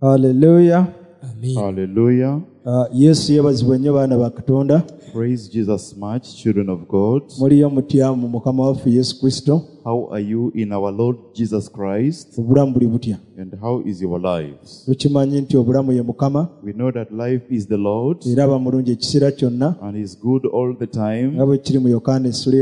Hallelujah. Amen. Hallelujah. Yesu yebazibwe nnyo baana ba Katonda. Praise Jesus much, children of God. Muliyo mutya mu Mukama waffe Yesu Kristo. How are you in our Lord Jesus Christ? Obulamu buli butya? And how is your lives? Tukimanyi nti obulamu ye Mukama. We know that life is the Lord Era aba mulungi ekiseera kyonna. and is good all the time, Nga bwe kiri mu Yokaana essula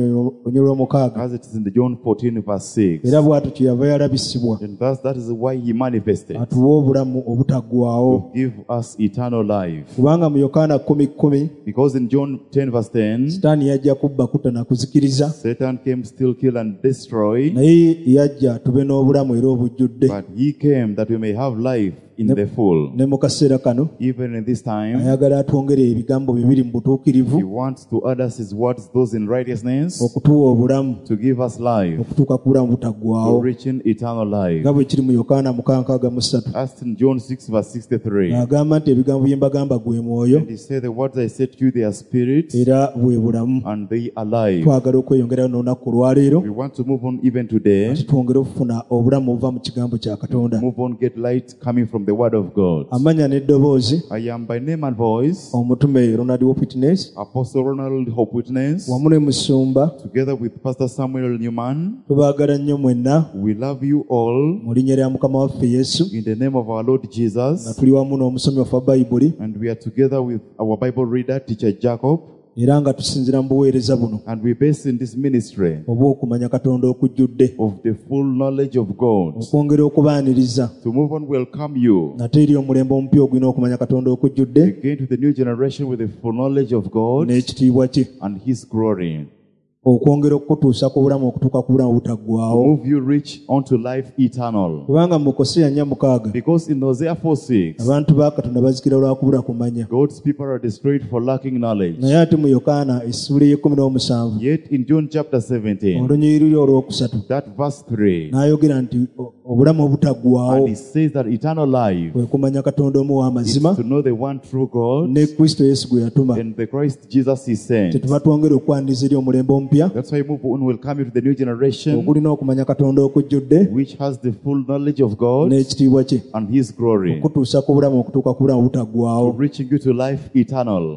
y'e10:16. as it is in the John 14 verse 6. Era bw'atyo kyeyava yalabisibwa. And thus that is why he manifested Atuwa obulamu obutaggwaawo. to give us eternal life. Kubanga mu Yokaana 10:10 Because in John 10 verse 10, Sitaani yajja kubba kutta na kuzikiriza. Satan came, still, kill and destroy, Naye yajja tube n'obulamu era obujjudde. but he came that we may have life in the full. Ne mu kaseera kano Even in this time, ayagala atwongere ebigambo bibiri mu he butuukirivu wants to add us his words, those in righteousness, okutuwa obulamu to give us life, okutuuka ku bulamu to butaggwaawo reach in eternal life. nga bwe kiri mu Yokaana 6:63. As in John 6 verse 63. Agamba nti ebigambo bye mbagamba gwe mwoyo And he said, the words I said to you, they are spirit era bwe bulamu. and they are life. Twagala okweyongerayo n'olunaku olwaleero We want to move on even today. ati twongere okufuna obulamu obuva mu kigambo kya Katonda. Move on, get light coming from the word of God. Amanya n'eddoboozi I am by name and voice omutume Ronald Witness Apostle Ronald Hope Witness, wamu ne musumba. together with Pastor Samuel Newman. Tubaagala nnyo mwenna We love you all mu linnya lya Mukama waffe Yesu, in the name of our Lord nga Jesus. tuli wamu n'omusomi waffe wa Bayibuli And we are together with our Bible reader, Teacher Jacob. era nga tusinziira mu buweereza buno And we base in this ministry obw'okumanya Katonda okujjudde, of the full knowledge of God. okwongera okubaaniriza To move on, welcome you ate eri omulembe omupya ogulina okumanya Katonda okujjudde again to the new generation with the full knowledge of God n'ekitiibwa kye, and His glory. okwongera okukutuusa ku bulamu okutuuka ku bulamu To obutaggwaawo. move you rich onto life eternal. Kubanga mu Koseya 4:6 Because in Hosea 4:6, abantu ba Katonda bazikira lwa kubula kumanya. God's people are destroyed for lacking knowledge. Naye ate mu Yokaana essula y'e17 Yet in John chapter 17, olunyiriri olwokusatu that verse 3, n'ayogera nti obulamu obutaggwaawo and it says that eternal life kwe kumanya Katonda omu is w'amazima to know the one true God ne Kristo Yesu gwe yatuma. and the Christ Jesus He sent. Kyetuva twongera okwaniriza eri omulembe omupya That's why move on will come into the new generation ogulina okumanya Katonda okujjudde which has the full knowledge of God n'ekitiibwa kye, and His glory, okutuusa ku bulamu okutuuka ku bulamu obutaggwaawo. reaching you to life eternal.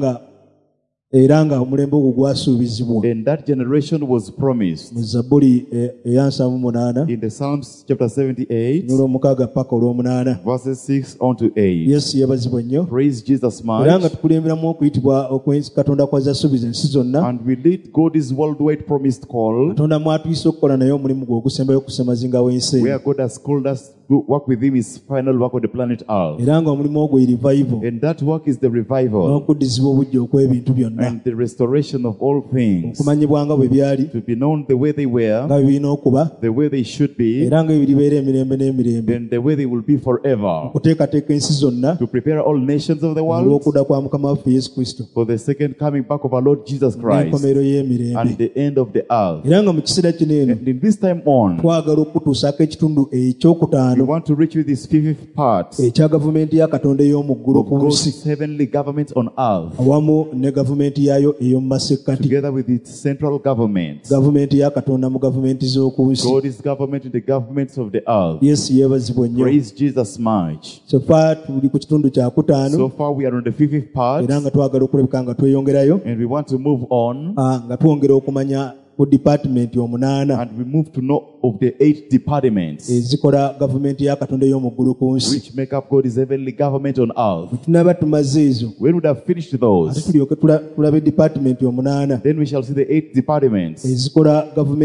Era nga omulembe ogwo gwasuubizibwa And that generation was promised mu Zabbuli eya 78 in the Psalms chapter 78, n'olw'omukaaga paka olw'omunaana. verses 6 on to 8. Yesu yeebazibwa nnyo Praise Jesus era nga much. tukulemberamu okuyitibwa Katonda kw'azza suubiza ensi zonna. And we lead God's worldwide promised call, Katonda mwatuyise okukola naye omulimu gwe ogusembayo okusemazinga w'ensi where God has called us to work with Him His final work on the planet Earth. era nga omulimu ogwo revival And that work is the revival n'okuddizibwa obujja okw'ebintu byonna, and the restoration of all things, okumanyibwa nga bwe byali to be known the way they were, nga birina okuba the way they should be, era nga biribeera emirembe n'emirembe, and the way they will be forever, okuteekateeka ensi zonna to prepare all nations of the world olw'okudda kwa Mukama waffe Yesu Kristo for the second coming back of our Lord Jesus Christ n'enkomerero y'emirembe. and the end of the earth. Era nga mu kiseera kino eno And in this time on, twagala okutuusaako ekitundu we ekyokutaano want to reach with this fifth part ekya gavumenti ya Katonda ey'omu ggulu of ku nsi God's heavenly government on earth, awamu ne gavumenti yaayo ey'omu masekkati, together with its central government. gavumenti ya Katonda mu gavumenti z'oku nsi. God is government in the governments of the earth. Yesu yeebazibwa nnyo. Praise Jesus much. So far tuli ku kitundu kya kutaano So far we are on the fifth part, era nga twagala okulabika nga tweyongerayo and we want to move on, nga twongera okumanya ku department omunaana and we move to know of the 8 departments ezikola gavumenti ya Katonda ey'omu ggulu ku nsi. which make up God's heavenly government on earth. Bwe tunaba tumaze ezo When we have finished ate those, tulyoke tulabe department omunaana then we shall see the 8 departments ezikola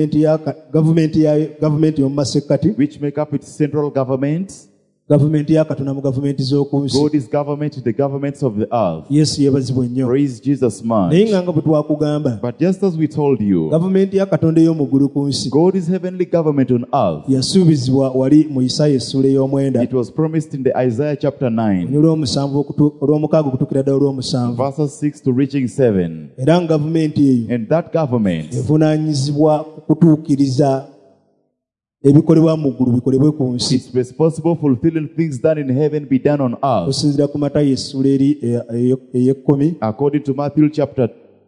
gavumenti y'omu masekkati, which make up its central government. gavumenti ya Katonda mu gavumenti z'oku nsi. God's government in the governments of the earth. Yesu yeebazibwa nnyo. Praise Jesus Naye much. nga bwe twakugamba But just as we told you, gavumenti ya Katonda ey'omu ggulu ku nsi God's heavenly government on earth, yasuubizibwa wali mu Isaaya essula ey'omwenda it was promised in the Isaiah chapter 9, olw'omukaaga okutuukira ddala olw'omusanvu. verses 6 to reaching 7. Era nga gavumenti eyo And that government evunaanyizibwa ku kutuukiriza ebikolebwa mu ggulu bikolebwe ku nsi. is responsible for fulfilling things done in heaven be done on earth. Osinziira ku Matayo essula eri ey'ekkumi According to Matthew chapter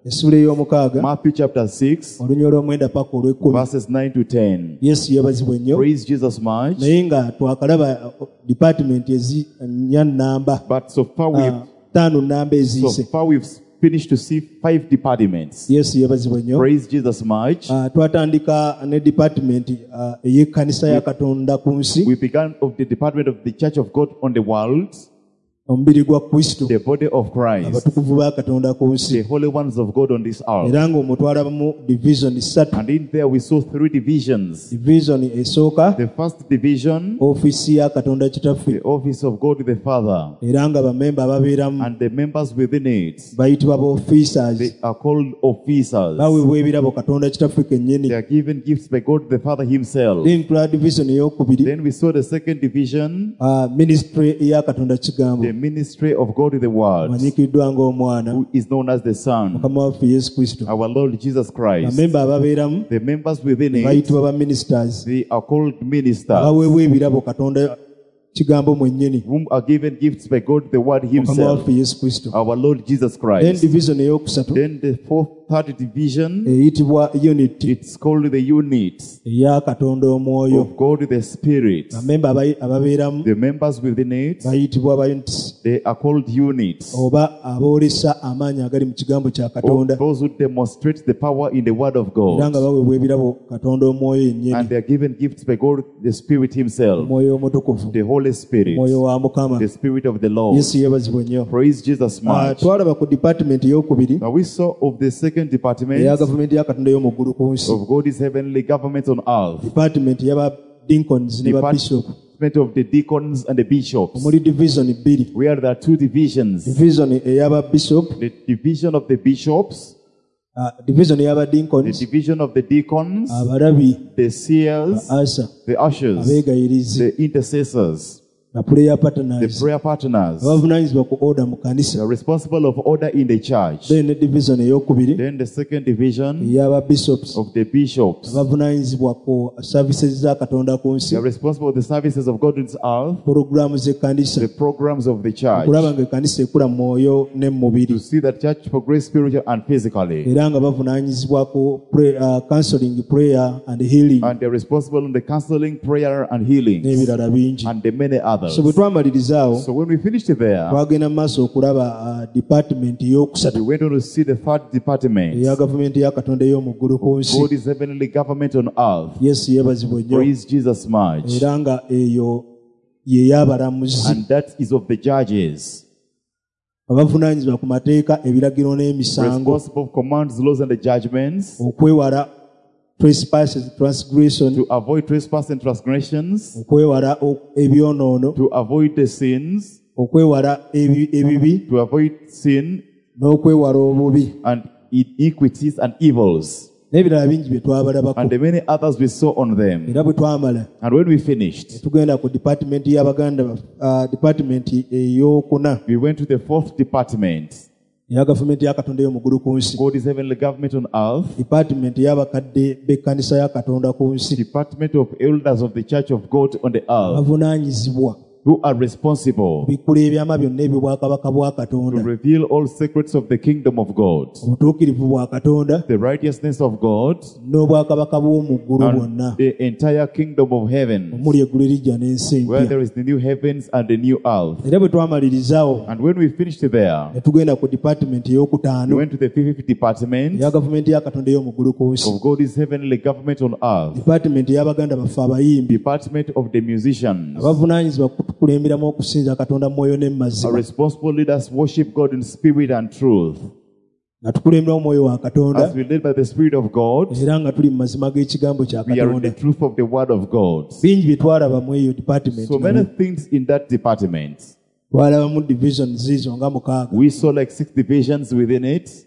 essula ey'omukaaga Matthew chapter 6, olunya olw'omwenda paka olw'ekkumi. verses 9 to 10. Yesu yabazibwa ennyo Praise Jesus much. naye nga twakalaba department ez'ennya nnamba But so far ttaano nnamba eziise. we've finished to see 5 departments. Yesu yabazibwa nnyo. Praise Jesus much. Twatandika ne department ey'ekkanisa ya Katonda ku nsi, We began of the department of the Church of God on the world, omubiri gwa Kristo, the body of Christ, abatukuvu ba Katonda ku nsi, the holy ones of God on this earth. era ng'omwo twalabamu division 3. And in there we saw 3 divisions. Division esooka The first division, ofiisi ya Katonda Kitaffe, the office of God the Father, era nga bamemba ababeeramu and the members within it, bayitibwa ba-officers. they are called officers. Baweebwa ebirabo Katonda Kitaffe kennyini. They are given gifts by God the Father himself. Then tulaba division ey'okubiri, Then we saw the second division, ministry eya Katonda Kigambo, the ministry of God the Word, amanyikiddwa ng'omwana who is known as the Son, Mukama waffe Yesu Kristo. our Lord Jesus Christ. Bamemba ababeeramu The members within it, bayitibwa ba-ministers, they are called ministers, abaweebwa ebirabo Katonda Kigambo mwennyini, whom are given gifts by God the Word Mukama himself, waffe Yesu Kristo. our Lord Jesus Then Christ. division ey'okusatu Then the third division, eyitibwa unity it's called the unit eya Katonda Omwoyo. of God the Spirit. Bamemba ababeeramu The members within it, bayitibwa ba-units, they are called units. oba aboolesa amaanyi agali mu kigambo kya Or Katonda, those who demonstrate the power in the Word of era nga God. baweebwa ebirabo Katonda Omwoyo yennyini, And they are given gifts by God the Spirit himself, Omwoyo Omutukuvu, the Holy Spirit, Omwoyo wa Mukama. the Spirit of the Lord. Yesu yeebazibwa nnyo. Praise Jesus much. Twalaba ku department ey'okubiri Now we saw of the second department eya gavumenti ya Katonda y'omuggulu ku nsi, of God's heavenly government on earth. department y'aba deacons ne ba bishop. Department of the deacons and the bishops. Omuli division bbiri, Where there are 2 divisions. division ey'aba bishop, The division of the bishops, division ey'aba the deacons, division of the deacons, abalabi, the seers, asa, the ushers, abeegayirizi, the intercessors, na prayer the partners, prayer partners. abavunaanyizibwa ku order mu They kanisa. are responsible of order in the church. Then division ey'okubiri Then the second division ey'aba bishops, of the bishops. abavunaanyizibwa ku services za Katonda ku nsi, They are responsible for the services of God on this earth, programu z'ekkanisa, the programs of the church, okulaba ng'ekkanisa ekula mu mwoyo ne mu mubiri, to see that church progress spiritually and physically. era nga bavunaanyizibwa ku counseling, prayer and healing And they are responsible in the counseling, prayer, and healing, n'ebirala bingi. and the many others. So bwe twamalirizaawo So when we finished there, twagenda mu maaso okulaba department we ey'okusatu went on to see the third department, eya gavumenti ya Katonda ey'omuggulu ku nsi. God's heavenly government on earth. Yesu yeebazibwa nnyo, Praise Jesus much. era nga eyo y'ey'abalamuzi And that is of the judges, abavunaanyizibwa ku mateeka, ebiragiro n'emisango, responsible for commands, laws, and the judgments, okwewala trespasses, transgression, to avoid trespass and transgressions, okwewala ebyonoono, to avoid the sins, okwewala ebibi to avoid sin n'okwewala obubi, and iniquities and evils, n'ebirala bingi bye twabalabako. and the many others we saw on them. Era bwe twamala And when we finished, tugenda ku department y'abaganda, department ey'okuna we went to the fourth department, eya gavumenti ya Katonda y'omuggulu ku nsi, God's heavenly government on earth, department y'abakadde b'ekkanisa ya Katonda ku nsi, department of elders of the church of God on the earth, bavunaanyizibwa who are responsible bikula ebyama byonna eby'obwakabaka bwa to Katonda, reveal all secrets of the kingdom of God, obutuukirivu bwa Katonda the righteousness of God, n'obwakabaka bw'omu ggulu bwonna, and the entire kingdom of heaven, omuli eggulu erijja n'ensi where empya. there is the new heavens and the new earth. Era bwe twamalirizaawo And when we finished there, ne tugenda ku department we ey'okutaano went to the fifth department eya gavumenti ya Katonda y'omuggulu ku nsi, of God's heavenly government on earth, department y'abaganda baffe abayimbi department of the musicians. abavunaanyizibwa kutukulemberamu okusinza Katonda mu mwoyo ne mu Our mazima, responsible leaders worship God in spirit and truth, nga tukulemberamu omwoyo wa Katonda, as we led by the Spirit of God. era nga tuli mu mazima g'ekigambo kya We are in the Katonda. truth of the Word of God. Bingi bye twalaba mu eyo department. So many things in that department. Twalabamu division zizo nga 6. We saw like 6 divisions within it.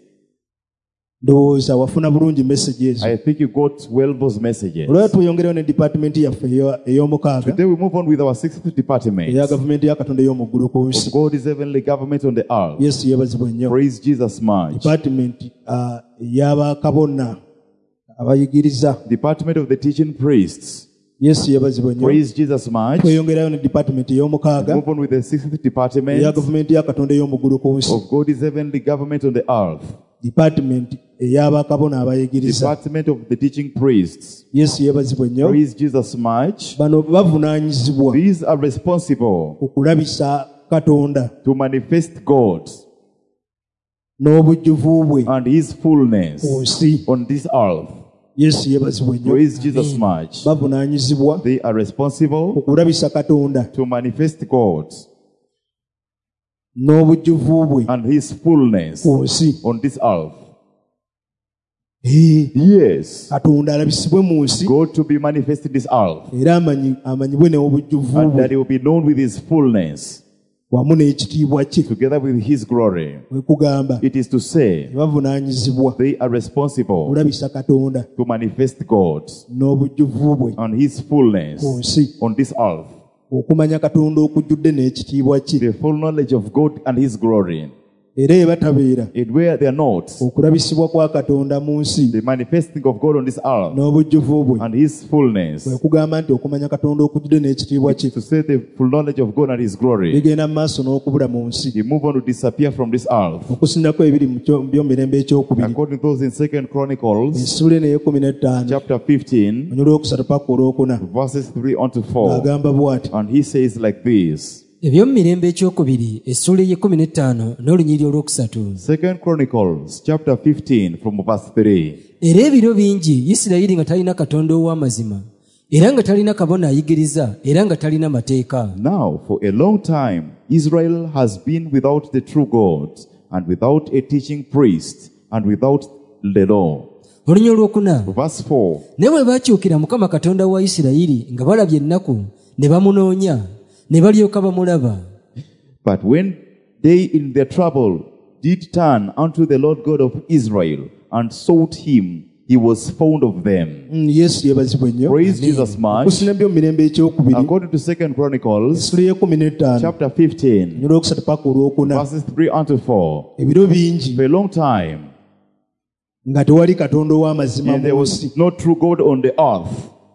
Ndowooza wafuna bulungi message ezo. I think you got well those messages. Olwera tweyongereyo ne department yaffe ey'omukaaga Today we move on with our 6th department eya gavumenti ya Katonda y'omuggulu ku of nsi. God's heavenly government on the earth. Yesu yeebazibwa nnyo. Praise Jesus much. Department ey'abakabona abayigiriza. Department of the teaching priests. Yesu yeebazibwa nnyo. Praise Jesus much. Tweyongerayo ne department ey'omukaaga Move on with the 6th eya department gavumenti ya Katonda y'omuggulu ku nsi. of God's heavenly government on the earth. department ey'abakabona abayigiriza. Department of the teaching priests. Yesu yeebazibwe nnyo. Praise Jesus much. Bano bavunaanyizibwa These are responsible okulabisa Katonda to manifest God n'obujjuvu bwe and His fullness ku nsi. on this earth. Yesu yeebazibwe nnyo. Praise Jesus much. Bavunaanyizibwa They are responsible okulabisa Katonda to manifest God n'obujjuvu bwe and His fullness ku nsi. on this earth. Yes. Katonda alabisibwe mu nsi God to be manifest in this earth, era amanyibwe n'obujjuvu and bwe that He will be known with His fullness wamu n'ekitiibwa kye. together with His glory. Bwe kugamba It is to say bavunaanyizibwa they are responsible okulabisa Katonda to manifest God n'obujjuvu bwe and His fullness ku nsi. on this earth. Okumanya Katonda okujjudde n'ekitiibwa kye. The full knowledge of God and His glory. Era ebatabeera And where they are not, okulabisibwa kwa Katonda mu nsi the manifesting of God on this earth n'obujjuvu bwe. and His fullness. Bwe kugamba nti okumanya Katonda okujjudde n'ekitiibwa kye To say the full knowledge of God and His glory. bigenda mu maaso n'okubula mu nsi. He move on to disappear from this earth. Okusindako ebiri mu by'omumirembe ekyokubiri According to those in 2 Chronicles, essula eno ey'ekumi chapter 15, onyolo okusatu paka olwokuna verses 3 on to 4. agamba bw'ati. And he says like this. Ebyomumirembe ekyokubiri essula y'e15 n'olunyiriri olwokusatu. 2 Chronicles chapter 15 from verse 3. Era ebiro bingi Isirayiri nga talina Katonda ow'amazima, era nga talina kabona ayigiriza, era nga talina mateeka. Now for a long time Israel has been without the true God, and without a teaching priest, and without the law. Olunyiriri olwokuna. Verse 4. Ne bwe baakyukira Mukama Katonda wa Isirayiri nga balabye ennaku, ne bamunoonya, ne balyoka bamulaba. But when they in their trouble did turn unto the Lord God of Israel and sought Him, He was found of them. Yesu yeebazibwe nnyo. Praise Jesus much. Okusina by'omumirembe ekyokubiri According to 2 Chronicles essula y'e15 chapter 15 onyolo okusatu paka olwokuna verses 3 unto 4. ebiro bingi For a long time nga tewali Katonda ow'amazima and there mu was nsi, no true God on the earth,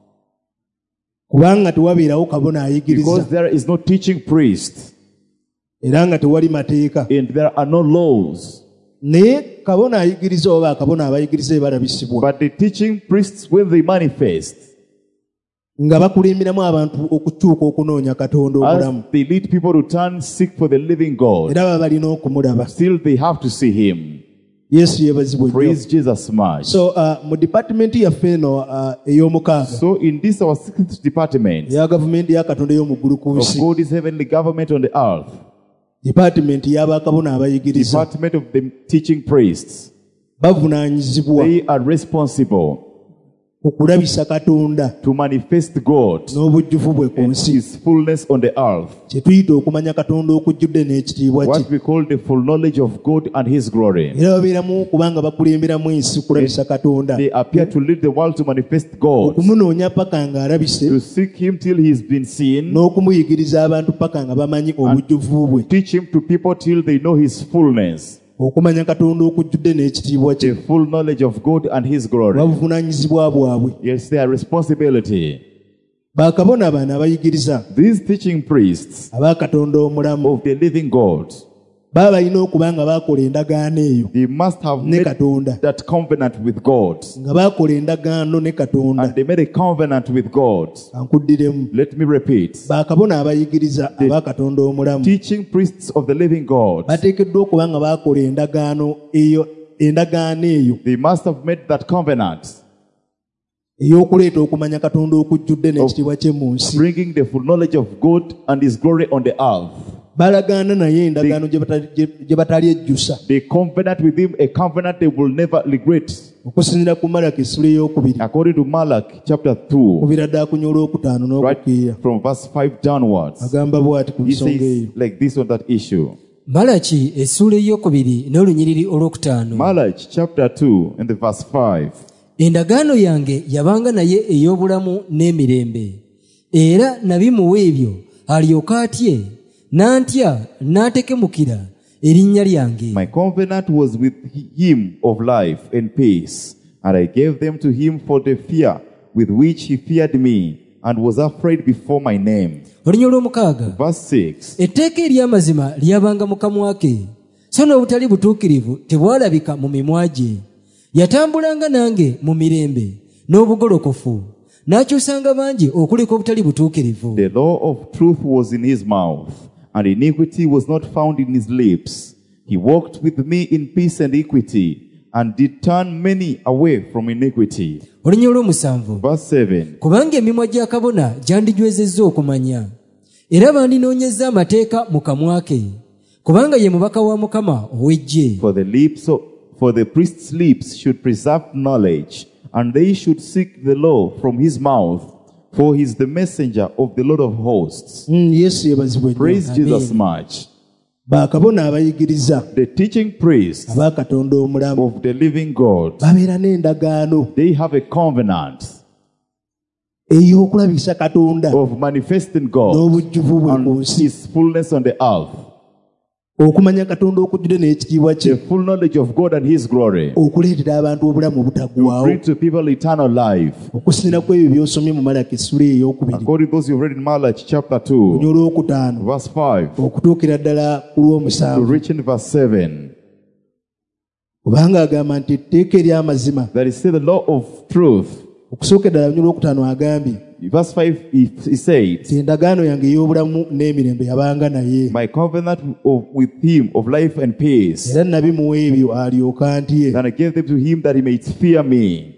kubanga tewabeerawo kabona ayigiriza because there is no teaching priest era nga tewali mateeka. and there are no laws. Naye kabona ayigiriza oba akabona abayigiriza balabisibwa But the teaching priests, when they manifest, nga bakulemberamu abantu okukyuka okunoonya Katonda omulamu, as they lead people to turn seek for the living God, era baba balina okumulaba. still they have to see Him. Yesu yeebazibwe nnyo. Praise Jesus much. So mu department yaffe eno ey'omukaaga So in this our 6th department eya gavumenti ya Katonda ey'omuggulu ku of nsi, God's heavenly government on the earth, department y'abakabona abayigiriza department of the teaching priests, bavunaanyizibwa they are responsible okulabisa Katonda to manifest God n'obujjuvu bwe ku and nsi, His fullness on the earth. kye tuyita okumanya Katonda okujjudde n'ekitiibwa kye. What we call the full knowledge of God and His glory. Era babeeramu kubanga bakulemberamu ensi kulabisa Katonda, They appear to lead the world to manifest God, okumunoonya paka nga alabise, to seek Him till He has been seen, n'okumuyigiriza abantu paka nga bamanyi obujjuvu bwe. teach Him to people till they know His fullness, Okumanya Katonda okujjudde n'ekitiibwa kye the full knowledge of God and His glory. babuvunaanyizibwa bwabwe. Yes, their responsibility. Bakabona bano abayigiriza These teaching priests aba Katonda omulamu of the living God, baba balina okuba nga baakola endagaano eyo they must have ne made Katonda, that covenant with God. nga baakola endagaano ne Katonda. And they made a covenant with God. Ankuddiremu, Let me repeat. bakabona abayigiriza aba Katonda omulamu Teaching priests of the living God, bateekeddwa okuba nga baakola endagaano eyo they must have made that covenant, ey'okuleeta okumanya Katonda okujjudde n'ekitiibwa kye mu nsi. bringing the full knowledge of God and His glory on the earth. Balagaana naye endagaano gye batalyejjusa, They covenant with Him a covenant they will never regret. okusinziira ku Malaki essula ey'okubiri According to Malachi chapter 2, okubira ddala ku nyola okutaano right n'okukiira, from verse 5 downwards, agamba bw'ati ku he nsonga eyo. says like this on that issue. Malaki essula eyokubiri n'olunyiriri olwokutaano. Malachi chapter 2 and the verse 5. Endagaano yange yabanga naye ey'obulamu n'emirembe, era nabimuwa ebyo alyoka atye, n'antya n'atekemukira erinnya lyange. My covenant was with him of life and peace, and I gave them to him for the fear with which he feared me, and was afraid before my name. Olunyiriri olw'omukaaga. Verse 6. Etteeka ery'amazima lyabanga mu kamwa ke, so n'obutali butuukirivu tebwalabika mu mimwa gye. Yatambulanga nange mu mirembe n'obugolokofu, n'akyusanga bangi okuleka obutali butuukirivu. The law of truth was in his mouth, and iniquity was not found in his lips. He walked with me in peace and equity, and did turn many away from iniquity. Olunya olw'omusanvu. Verse 7. Kubanga emimwa gya kabona gyandigwezezza okumanya, era bandinoonyezza amateeka mu kamwa ke, kubanga ye mubaka wa Mukama ow'eggye. For the priest's lips should preserve knowledge, and they should seek the law from his mouth, for he is the messenger of the Lord of hosts. Yesu yebazibwe nnyo. Praise Jesus much. Bakabona abayigiriza The teaching priests aba Katonda omulamu of the living God, babeera n'endagaano they have a covenant ey'okulabisa Katonda of manifesting God n'obujjuvu bwe ku and nsi, his fullness on the earth, okumanya Katonda okujjudde n'ekitiibwa the kye, full knowledge of God and his glory, okuleetera abantu obulamu to obutaggwaawo, bring to people eternal life. okusinziira ku ebyo by'osomye mu Malaki essula ey'okubiri According to those you've read in Malachi chapter 2, olunya olwokutaano verse 5, okutuukira ddala ku to lw'omusanvu. reach in verse 7, Kubanga agamba nti etteeka ery'amazima, that is the law of truth. okusooka eddala olunya olwokutaano agambye Verse 5, he said, nti endagaano yange ey'obulamu n'emirembe yabanga naye, my covenant with him of life and peace, era nabimuwa ebyo alyoka antye, and I gave them to him that he may fear me,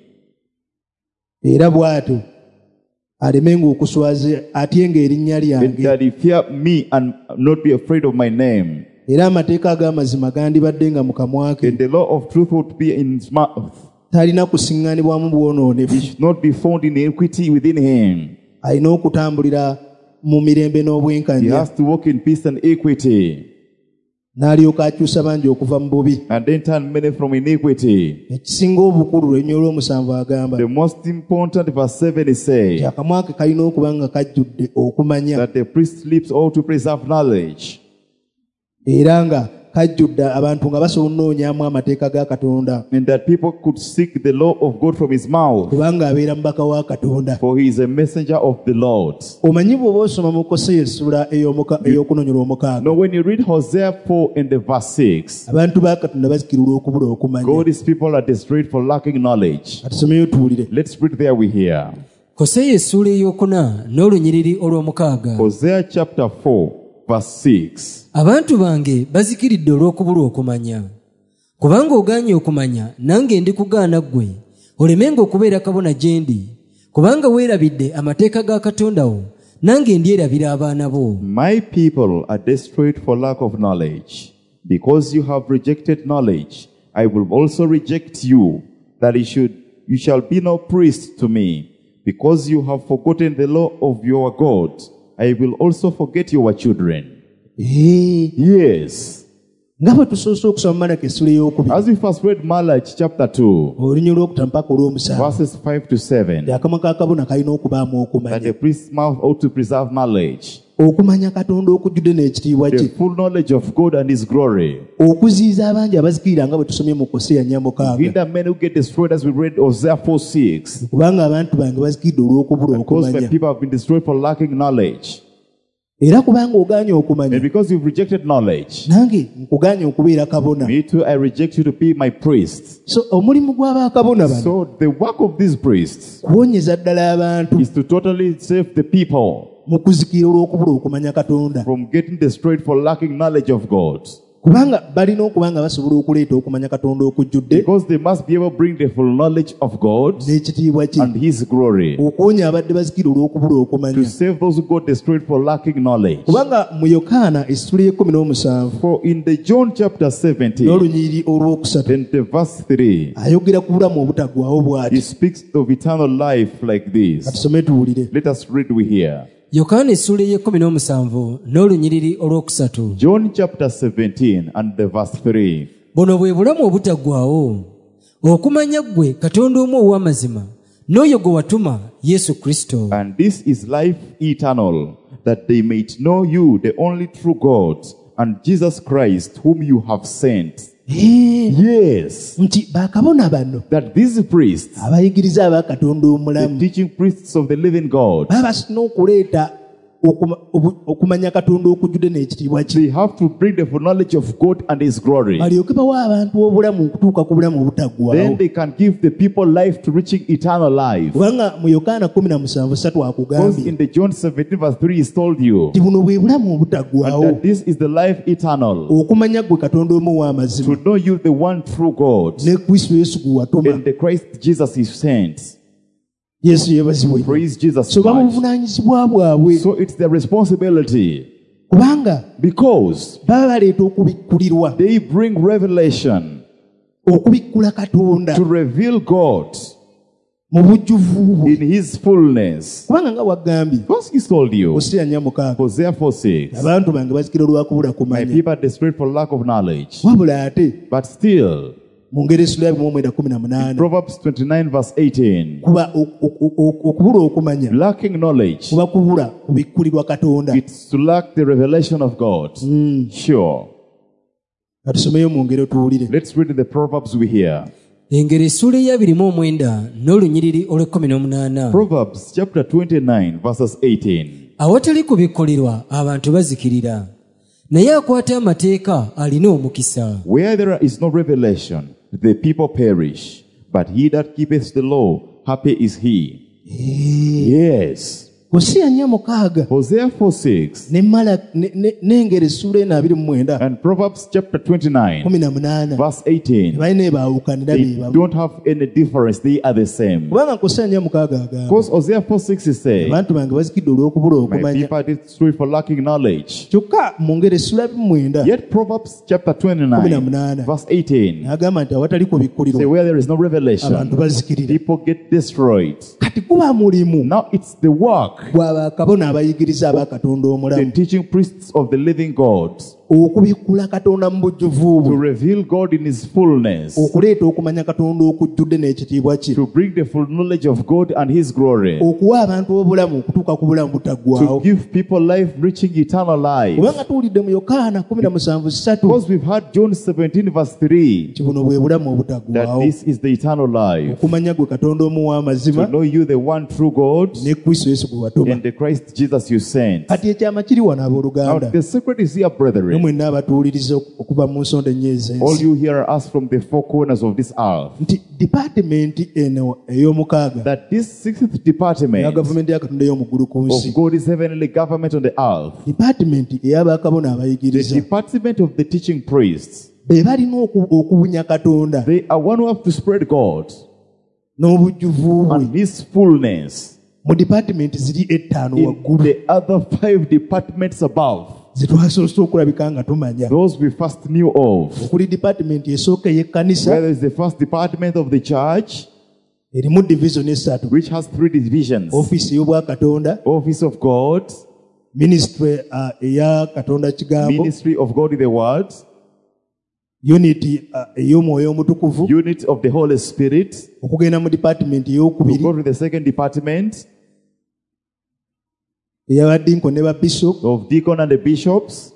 era bw'atyo alemenga okuswaza atyenga erinnya and lyange, that he fear me and not be afraid of my name. era amateeka ag'amazima gandibaddenga mu kamwa ke, And the law of truth would be in his mouth. talina kusiŋŋaanibwamu bwonoonefu, He should not be found in iniquity within him. alina okutambulira mu mirembe He n'obwenkanya, has to walk in peace and equity, n'alyoka akyusa bangi okuva mu bubi. and then turn many from iniquity. Ekisinga obukulu lw'ennya olw'omusanvu agamba The most important, verse 7 is saying, nti akamwa ke kalina okuba nga kajjudde okumanya, that the priest's lips ought to preserve knowledge, era nga kajjudde abantu nga basobola okunoonyaamu amateeka ga Katonda, and that people could seek the law of God from his mouth, kubanga abeera mubaka wa Katonda. for he is a messenger of the Lord. Omanyi bw'oba osoma mu Koseya essula ey'okunonyera omukaaga, Now when you read Hosea 4 and the verse 6, abantu ba Katonda bazikirwa okubula okumanya. God's people are destroyed for lacking knowledge. Katusomeyo tuwulire. Let's read there we hear. Koseya essuula ey'okuna n'olunyiriri olw'omukaaga. Hosea chapter 4 verse 6. Abantu bange bazikiridde olw'okubulwa okumanya. Kubanga ogaanye okumanya, nange ndikugaana ggwe, olemenga okubeera kabona gye ndi. Kubanga weerabidde amateeka ga Katonda wo, nange ndyerabira abaana bo. My people are destroyed for lack of knowledge. Because you have rejected knowledge, I will also reject you, that you shall be no priest to me. Because you have forgotten the law of your God, I will also forget your children. Yes. Nga bwe tusoose okusoma Malaki essula ey'okubiri As we first read Malachi chapter 2, olunya olwokutaano mpaka olw'omusanvu, verses 5 to 7, akamwa ka kabona kalina okubaamu that okumanya, the priest's mouth ought to preserve knowledge, okumanya Katonda okujjudde n'ekitiibwa the kye, full knowledge of God and his glory. okuziyiza abangi abazikirira nga bwe tusomye mu Koseya 4:6, Hinder men who get destroyed, as we read Hosea 4:6. kubanga abantu bange bazikiridde olw'okubula Because my okumanya. people have been destroyed for lacking knowledge. Era kubanga ogaanye okumanya, And because you've rejected knowledge, nange nkugaanye okubeera kabona. me too, I reject you to be my priest. So omulimu gw'abakabona bano So the work of these priests kuwonyeza ddala abantu is to totally save the people mu kuzikira olw'okubula okumanya Katonda, from getting destroyed for lacking knowledge of God. kubanga balina okuba nga basobola okuleeta okumanya Katonda okujjudde Because they must be able to bring the full knowledge of God n'ekitiibwa kye, and his glory, okuwonya abadde bazikira olw'okubula to okumanya. save those who got destroyed for lacking knowledge. Kubanga mu Yokaana essula y'e17 For in the John chapter 17 n'olunyiriri olwokusatu and the verse 3, ayogera ku bulamu obutaggwaawo bw'ati. he speaks of eternal life like this. Katusome tuwulire. Let us read we hear. Yokaana essuula ey'e17 n'olunyiriri olwokusatu. John chapter 17 and the verse 3. Buno bwe bulamu obutaggwaawo, okumanya ggwe Katonda omu ow'amazima, n'oyo gwe watuma, Yesu Kristo. And this is life eternal, that they may know you, the only true God, and Jesus Christ, whom you have sent. Yes, Nti bakabona bano that these priests, abayigiriza aba Katonda the omulamu, teaching priests of the living God, baba basina okuleeta okumanya katonda okujjudde n'ekitiibwa kye They have to bring the full knowledge of God and His glory. balyoke bawa abantu obulamu okutuuka ku bulamu Then obutaggwaawo they can give the people life to reaching eternal life. kubanga mu yokaana 17:3 Because akugambye in the John 17 verse 3 He's told you nti buno bwe bulamu and obutaggwaawo that this is the life eternal, okumanya gwe katonda omu w'amazima to know you the one true God ne kristo yesu gwe watuma and the Christ Jesus He sent. yesu yeebazibwe Praise Jesus so Christ. babuvunaanyizibwa bwabwe So it's their responsibility kubanga because baba baleeta okubikkulirwa they bring revelation okubikkula katonda to reveal God mu bujjuvu bwe in His fullness. kubanga nga wagambye Because He told you, Hosea 4:6 Hosea 4:6, abantu bange bazikira olwakubula my kumanya people are destroyed for lack of knowledge. wabula ate But still, mu ngeri esulabi 18:18 Proverbs 29 verse 18, kuba okubula okumanya lacking knowledge, kuba kubula kubikkulirwa katonda it's to lack the revelation of God. Sure. katusomeyo mu ngeri otuwulire Let's read the Proverbs we hear. engero essula eya 29 n'olunyiriri olw'18. Proverbs chapter 29 verses 18. awatali kubikkulirwa abantu bazikirira naye akwata amateeka alina omukisa. Where there is no revelation, the people perish. But he that keepeth the law, happy is he. Yes. Hosea 4:6 Hosea 4:6 n'engero essula 29 and Proverbs chapter 29 18 verse 18. balina ebaawukanira They be bamu don't have any difference. They are the same. kubanga Hosea 4:6 agamba Because Hosea 4:6 is saying, abantu bange bazikidde olw'okubula my okumanya people are destroyed for lacking knowledge. kyokka mu ngero essula 9 Yet Proverbs chapter 29 18 verse 18 n'agamba nti awatali say kubikkulirwa where there is no abantu revelation, bazikirira people get destroyed. kati kuba mulimu Now it's the work, gw'abakabona abayigiriza aba katonda the omulamu teaching priests of the living God, okubikkula katonda mu bujjuvu to bwe reveal God in His fullness, okuleeta okumanya katonda okujjudde n'ekitiibwa kye to bring the full knowledge of God and His glory, okuwa abantu obulamu okutuuka ku bulamu to butaggwaawo give people life reaching eternal life. kubanga tuwulidde mu yokaana 17:3 Because we've heard John 17 verse 3 nti buno bwe bulamu that obutaggwaawo this is the eternal life, okumanya gwe katonda omu to w'amazima know you the one true God ne kristo yesu gwe watuma and the Christ Jesus you sent. kati ekyama kiri wano Now abooluganda the secret is here, ne brethren. mwenna abatuwuliriza okuva mu nsonda ennya All ez'ensi you hear us from the four corners of this earth, nti dipaatimenti eno ey'omukaaga that this sixth eya department gavumenti ya katonda ey'omuggulu ku nsi of God's heavenly government on the earth, dipaatimenti ey'abakabona the abayigiriza department of the teaching priests, be balina okubunya katonda they are one who have to spread God n'obujjuvu bwe and His fullness mu dipaatimenti ziri 5 in waggulu the other 5 departments above, zetwasoose okulabika nga tumanya those we first knew of. okuli dipaatimenti esooka ey'ekkanisa Where is the first department of the church, erimu divisioni 3 which has 3 divisions: ofiisi ey'obwakatonda office of God, minisitule eya katonda kigambo ministry of God in the Word, uniti ey'omwoyo omutukuvu unit of the Holy Spirit. okugenda mu dipaatimenti We ey'okubiri go to the second department ey'abadinkoni ne babisop of deacon and the bishops,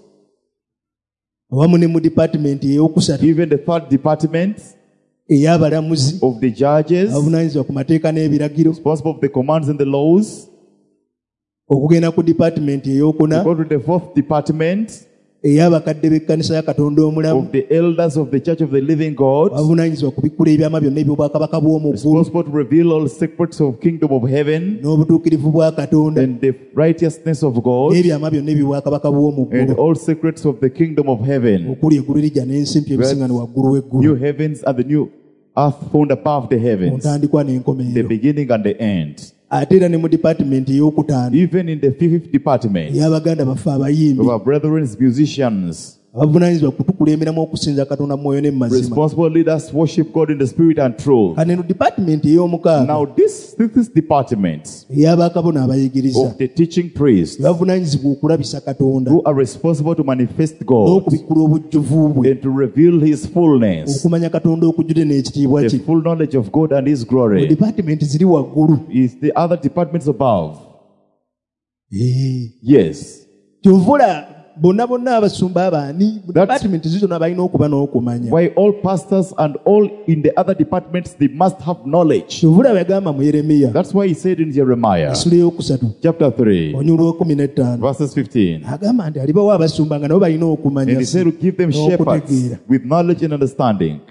awamu ne mu dipaatimenti ey'okusatu even the third department ey'abalamuzi of the judges, abavunaanyizibwa ku mateeka n'ebiragiro responsible for the commands and the laws. okugenda ku dipaatimenti We ey'okuna go to the fourth department ey'abakadde b'ekkanisa ya katonda omulamu of the elders of the church of the living God, abavunaanyizibwa ku bikkula ebyama byonna eby'obwakabaka bw'omu ggulu responsible to reveal all secrets of kingdom of heaven n'obutuukirivu bwa katonda and the righteousness of God n'ebyama byonna eby'obwakabaka bw'omu and ggulu all secrets of the kingdom of heaven, okuli eggulu erijja n'ensi empya ebisingano waggulu new w'eggulu heavens and the new earth found above the ku heavens, ntandikwa the n'enkomerero beginning and the end. ate era ne mu dipaatimenti ey'okutaano Even in the fifth department ey'abaganda baffe abayimbi of our brethren musicians, abavunaanyizibwa kutukulemberamu okusinza katonda mu mwoyo ne mu mazima responsible leaders worship God in the spirit and truth. kati eno dipaatimenti ey'omukaaga Now this department ey'abakabona abayigiriza of the teaching priests bavunaanyizibwa okulabisa katonda who are responsible to manifest God n'okubikkula obujjuvu bwe and to reveal His fullness, okumanya katonda okujjudde n'ekitiibwa the kye full knowledge of God and His mu glory, dipaatimenti ziri waggulu is the other departments above. Eh. Yes. kyovula bonna abasumba abaani mu department zizona balina okuba n'okumanya. Why all pastors and all in the other departments, they must have knowledge. Kyovula yagamba mu Yeremiya That's why he said in Jeremiah essula eyokusatu chapter 3, onyolwa 15 verses 15. agamba nti alibawo abasumba nga nabo balina okumanya And he said to give them shepherds n'okutegeera. with knowledge and understanding.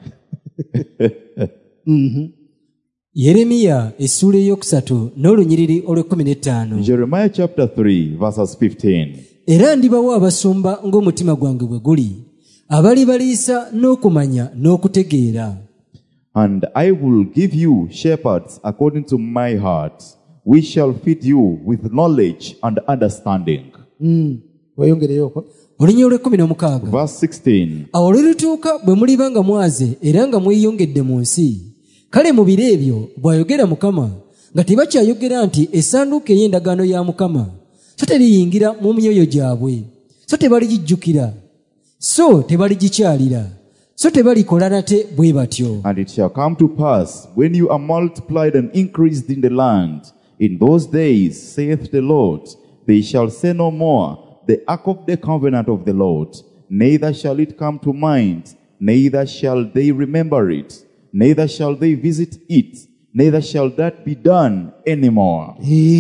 yeremiya essula eyokusatu n'olunyiriri olw'15. Jeremiah chapter 3, verses 15. era ndibawo abasumba ng'omutima gwange bwe guli abalibaliisa n'okumanya n'okutegeera. And I will give you shepherds according to my heart, which shall feed you with knowledge and understanding. weyongereyoko olunyiriri olw'16. Verse 16. awo olulituuka bwe muliba nga mwaze era nga mweyongedde mu nsi, kale mu biro ebyo bw'ayogera Mukama, nga tebakyayogera nti essanduuko ey'endagaano ya Mukama, so teriyingira mu myoyo gyabwe, so tebaligijjukira, so tebaligikyalira, so tebalikola nate bwe batyo. And it shall come to pass, when you are multiplied and increased in the land, in those days, saith the Lord, they shall say no more, the ark of the covenant of the Lord, neither shall it come to mind, neither shall they remember it, neither shall they visit it, neither shall that be done anymore.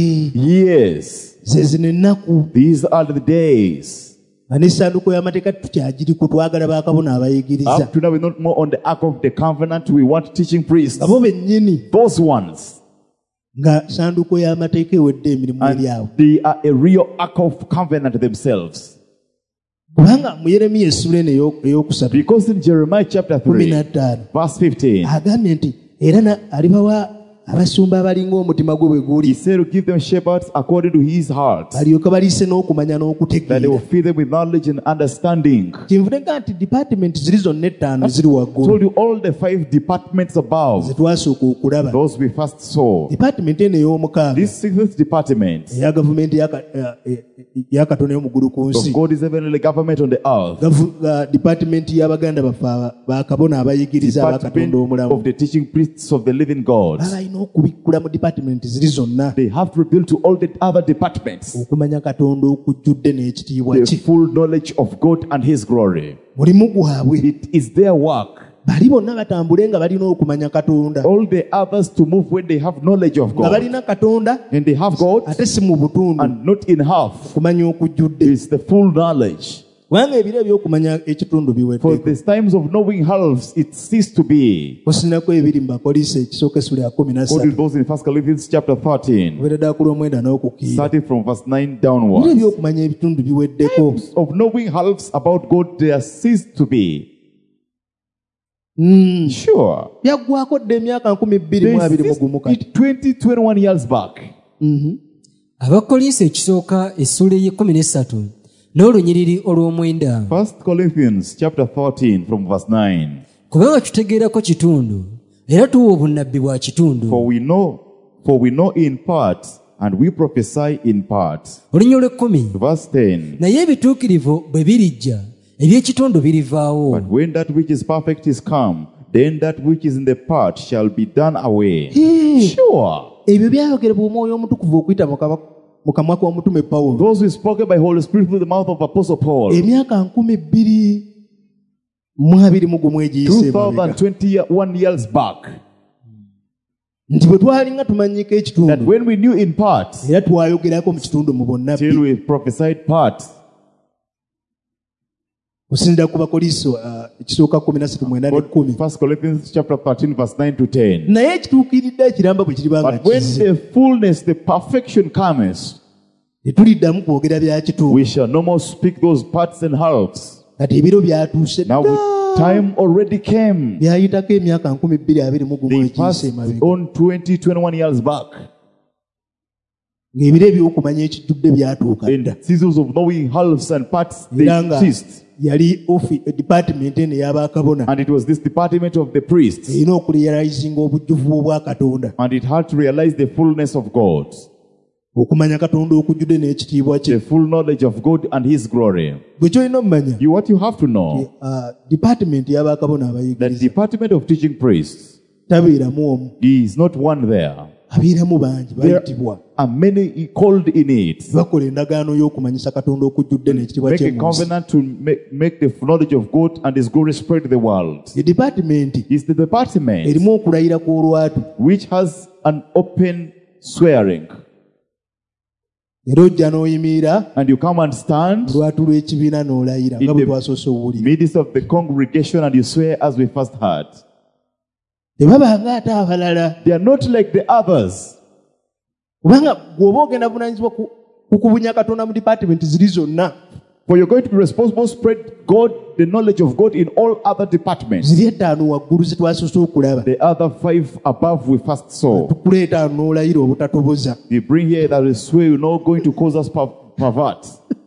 Yes, ze zino ennaku these are the days. nga n'essanduuko y'amateeka tukyagiriko twagala bakabona abayigiriza Up to now, we're not more on the ark of the covenant. We want teaching priests. abo bennyini Those ones. nga ssanduuko y'amateeka ewedde emirimu eri awo. And they are a real ark of covenant themselves. Kubanga mu Yeremiya essula eno eyokusatu Because in Jeremiah chapter 3, 15 verse 15, agambye nti era alibawa abasumba abalinga omutima gwe bwe he guli said to give them shepherds according to his heart, balyoke baliise n'okumanya that they will n'okutegeera. feed them with knowledge and understanding. Kyenvudenga nti department ziri zonna ettaano ziri I waggulu told you all the 5 departments ze above, twasooka okulaba. those we first saw. department eno ey'omukaaga This 6th department eya gavumenti ya Katonda y'omuggulu ku of nsi, God is heavenly government on the earth. department y'abaganda baffe bakabona abayigiriza aba Katonda Department omulamu of the teaching priests of the living God. balina okubikkula mu department ziri zonna They have to reveal to all the other departments okumanya Katonda okujjudde n'ekitiibwa the kye. full knowledge of God and his glory. mulimu gwabwe It is their work. bali bonna batambule nga balina okumanya Katonda, All the others to move when they have knowledge of nga God. balina Katonda And they have God ate si mu butundu, and not in half. okumanya okujjudde. It's the full knowledge. Kubanga ebiro eby'okumanya ekitundu For biwedde. these times of knowing halves, it ceased to be. osinako ebiri mu Bakolisi ekisooka essula ya Quoted 13 those in 1 Corinthians chapter 13, okubeera ddala ku lw'omwenda n'okukiira. starting from verse 9 Ebiro downwards. eby'okumanya ebitundu biweddeko. Of knowing halves about God, there ceased to be. Sure. byaggwako dda emyaka 2021 They ceased kati. it 21 years back. abakolinsi ekisooka essula ey'13 n'olunyiriri olw'omwenda. 1 Corinthians chapter 13 from verse 9. kubanga tutegeerako kitundu era tuwa obunnabbi bwa kitundu. For we know in part, and we prophesy in part. olunyiriri olw'10. Verse 10. naye ebituukirivu bwe birijja eby'ekitundu birivaawo. But when that which is perfect is come, then that which is in the part shall be done away. Sure. Ebyo byayogerebwa Omwoyo Omutukuvu okuyita mu kamwa k'omutume Pawulo Those who spoken by Holy Spirit through the mouth of Apostle Paul. emyaka 2021 egiyise emabega. 2021 years back. nti bwe twali nga tumanyika That ekitundu when we knew in part, era twayogerako mu kitundu mu till bonnabbi we prophesied part. okusinziira ku Bakoliso ekisooka 13:9-10. 1 Corinthians chapter 13 verse 9 to 10. naye ekituukiridde ekiramba bwe kiriba nga But when kizze the fullness, the perfection comes, tetuliddamu kwogera bya kitundu. we shall no more speak those parts and halves. kati ebiro byatuuse Now time already came. byayitako emyaka 2021 They egiyise passed emabega. on 21 years back. ng'ebiro eby'okumanya ekijjudde byatuuka In dda. seasons of knowing halves and parts, they Era nga ceased. yali department eno ey'abakabona And it was this department of the priests. erina okurealizinga obujjuvu obwa Katonda, And it had to realize the fullness of God. okumanya Katonda okujjudde n'ekitiibwa kye. The full knowledge of God and His glory. Gwe kyolina omumanya What you have to know, department y'abakabona the abayigiriza department of teaching priests, tabeeramu omu. He is not one there. abeeramu bangi bayitibwa are many called in it. bakola endagaano y'okumanyisa Katonda okujjudde n'ekitiibwa Make a kye mu nsi. covenant to make the knowledge of God and His glory spread to the world. Ye department It's the department erimu okulayira kw'olwatu which has an open swearing. era ojja n'oyimirira And you come and stand olwatu lw'ekibiina n'olayira nga bwe twasoose obuwulira. midst of the congregation and you swear as we first heard. Tebabanga ate abalala They are not like the others. kubanga bw'oba ogenda bunaanyizibwa kukubunya Katonda mu department ziri zonna For you're going to be responsible to spread God, the knowledge of God in all other departments. ziri ettaano waggulu ze twasoose okulaba. The other 5 above we first saw. tukuleeta n'olayira obutatoboza. You bring here that we swear you're not going to cause us pervert.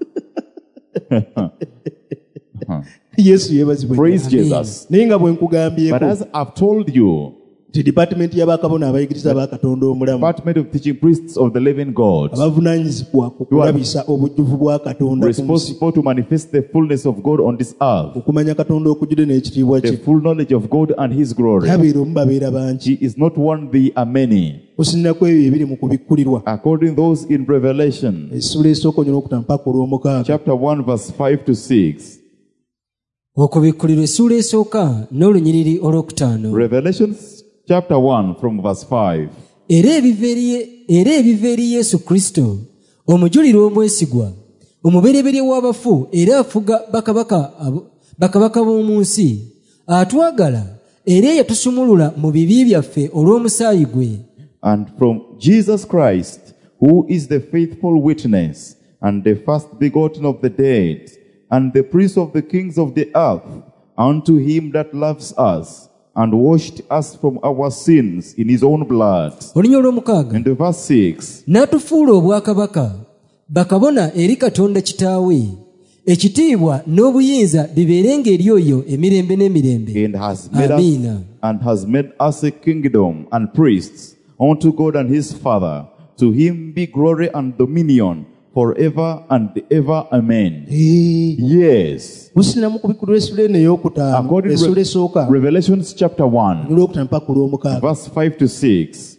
Yesu yeebazibwe. Praise Jesus. naye nga bwe But nkugambyeko as I've told you, ti department y'abakabona abayigiriza ba Katonda omulamu department of teaching priests of the living God, abavunaanyizibwa ku kulabisa obujjuvu bwa Katonda ku nsi, responsible to manifest the fullness of God on this earth, okumanya Katonda okujjudde n'ekitiibwa the kye. full knowledge of God and His glory. tabeera omu babeera bangi He is not one, they are many. kusinako ebyo ebiri mu kubikkulirwa. According those in Revelation, essula esooka onyina okutama paka olw'omukaaga. chapter 1, verse 5 to 6. okubikkulirwa essuula esooka n'olunyiriri olwokutaano. Revelation chapter 1 from verse 5. era ebiva eri Yesu Kristo omujulira omwesigwa omubereberye w'abafu era afuga bakabaka b'omu nsi atwagala era eyatusumulula mu bibi byaffe olw'omusaayi gwe. And from Jesus Christ, who is the faithful witness and the first begotten of the dead and the prince of the kings of the earth, unto him that loves us and washed us from our sins in his own blood. Olunya olw'omukaaga. And verse 6. N'atufuula obwakabaka bakabona eri Katonda kitaawe ekitiibwa n'obuyinza bibeerenga eri oyo emirembe n'emirembe. And has made us a kingdom and priests unto God and his Father. To him be glory and dominion forever and ever. Amen. Yes. According to Revelation chapter 1, verse 5 to 6.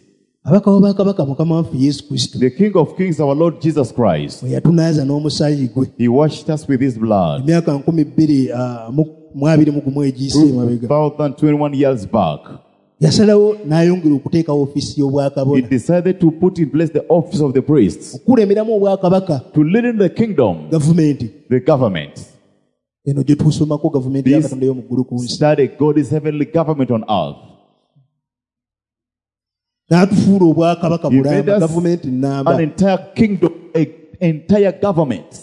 The King of Kings, our Lord Jesus Christ, he washed us with his blood 2021 years back. He decided to put in place the office of the priests to lead in the kingdom, the government. This study God's heavenly government on earth. He made us an entire kingdom, an entire government.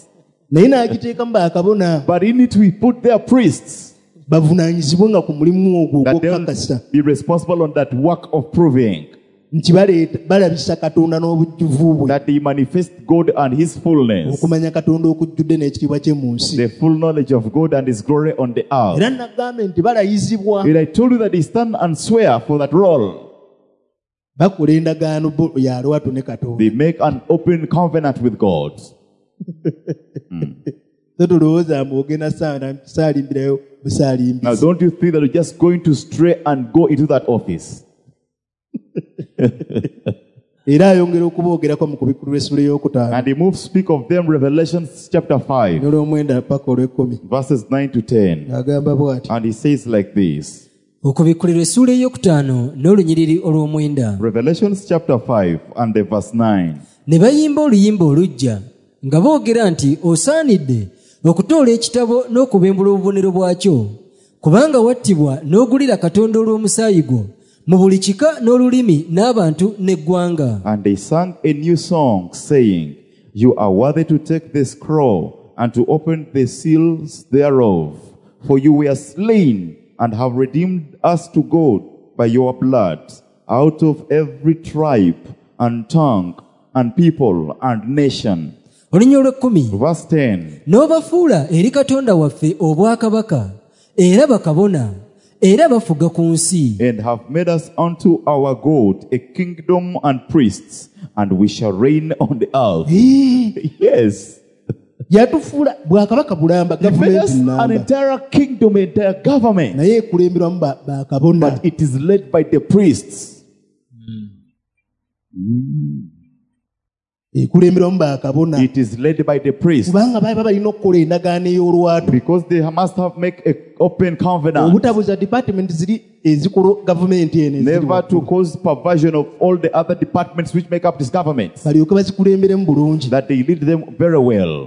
But in it we put their priests that they'll be responsible on that work of proving that they manifest God and his fullness, the full knowledge of God and his glory on the earth. And I told you that they stand and swear for that role. They make an open covenant with God. Now don't you think that you're just going to stray and go into that office? And he moves speak of them, Revelation chapter 5, verses 9 to 10. And he says like this. Okubikkulirwa essuula ey'okutaano n'olunyiriri olw'omwenda. Revelation chapter 5 and the verse 9. Ne bayimba oluyimba olujja nga boogera nti osaanidde okutoola ekitabo n'okubembula obubonero bwakyo kubanga wattibwa n'ogulira Katonda olw'omusaayi gwo mu buli kika n'olulimi n'abantu n'eggwanga. And they sang a new song saying, You are worthy to take the scroll and to open the seals thereof, for you were slain and have redeemed us to God by your blood out of every tribe and tongue and people and nation. Olunya olw'ekkumi. Verse 10. N'obafuula eri Katonda waffe obwakabaka era bakabona era bafuga ku nsi. And have made us unto our God a kingdom and priests, and we shall reign on the earth. Yes. He made us an entire kingdom, entire government. But it is led by the priests. ekulemberwamu bakabona It is led by the priest. kubanga baba balina okukola endagaano ey'olwatu Because they must have make an open covenant. obutabuza department ziri ezikola gavumenti eno eziri Never waggulu. to cause perversion of all the other departments which make up this government. balyoke bazikulemberemu bulungi. That they lead them very well.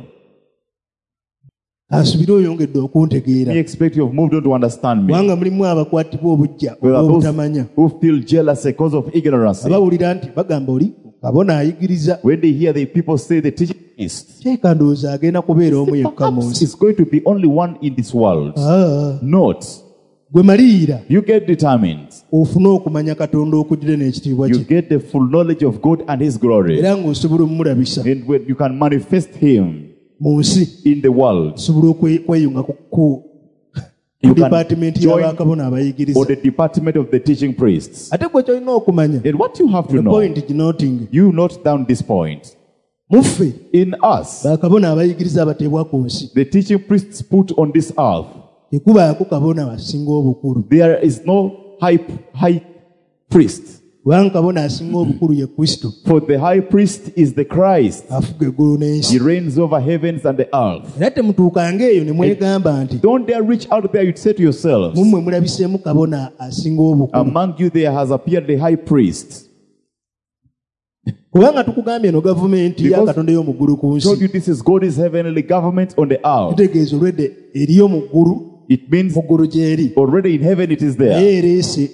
asubire oyongedde okuntegeera Me expect you have moved on to understand me. kubanga mulimu abakwatibwa obujja There are those olw'obutamanya who feel jealous because of ignorance. abawulira nti bagamba oli kabona ayigiriza When they hear the people say the teaching is, teeka ndowooza agenda kubeera omu yekka mu perhaps nsi. it's going to be only one in this world. Not. gwe maliyira You get determined. ofune okumanya katonda okujjire n'ekitiibwa You kye get the full knowledge of God and His glory. era ng'osobola omumulabisa And when you can manifest Him mu nsi in the world, osobola kweyunga ku you can dipaatimenti join y'abakabona abayigiriza. or the department of the teaching priests. ate gwe kyolina okumanya And what you have to the know, point denoting you note down this point. muffe In us, bakabona abayigiriza abateebwa ku nsi the teaching priests put on this earth, tekubaako kabona asinga obukulu there is no high priest. kubanga kabona asinga obukulu ye kristo For the high priest is the Christ. afuga eggulu He n'ensi. reigns over heavens and the earth. era temutuukanga eyo ne mwegamba nti Don't dare reach out there, you'd say to yourselves, mummwe mulabiseemu kabona asinga obukulu among you there has appeared the high priest. kubanga tukugambye eno gavumenti ya katonda y'omu ggulu ku I told nsi you this is God's heavenly government on the earth. kitegeeza olwedde eriyo mu ggulu It means mu ggulu gy'eri already in heaven it is there. naye ereese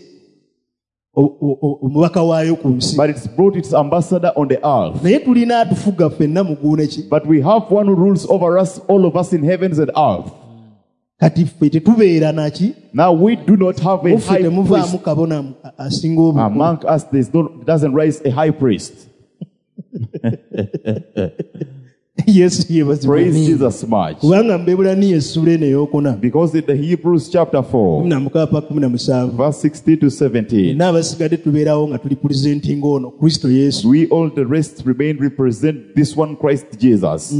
omubaka waayo ku nsi But it's brought its ambassador on the earth. naye tulina atufuga ffenna mu ggulu neki But we have one who rules over us, all of us in heavens and earth. kati ffe tetubeera naki Now we do not have a muffe high temuvaamu priest. kabona asinga obukulu Among us doesn't rise a high priest. yesu yebazibwa Praise Jesus much. kubanga mbebulaniya essula eno ey'okuna Because in the Hebrews chapter 4, 16-17 verse 16 to 17, nna abasigadde tubeerawo nga tuli pulizentinga ono kristo yesu we all the rest remain represent this one Christ Jesus.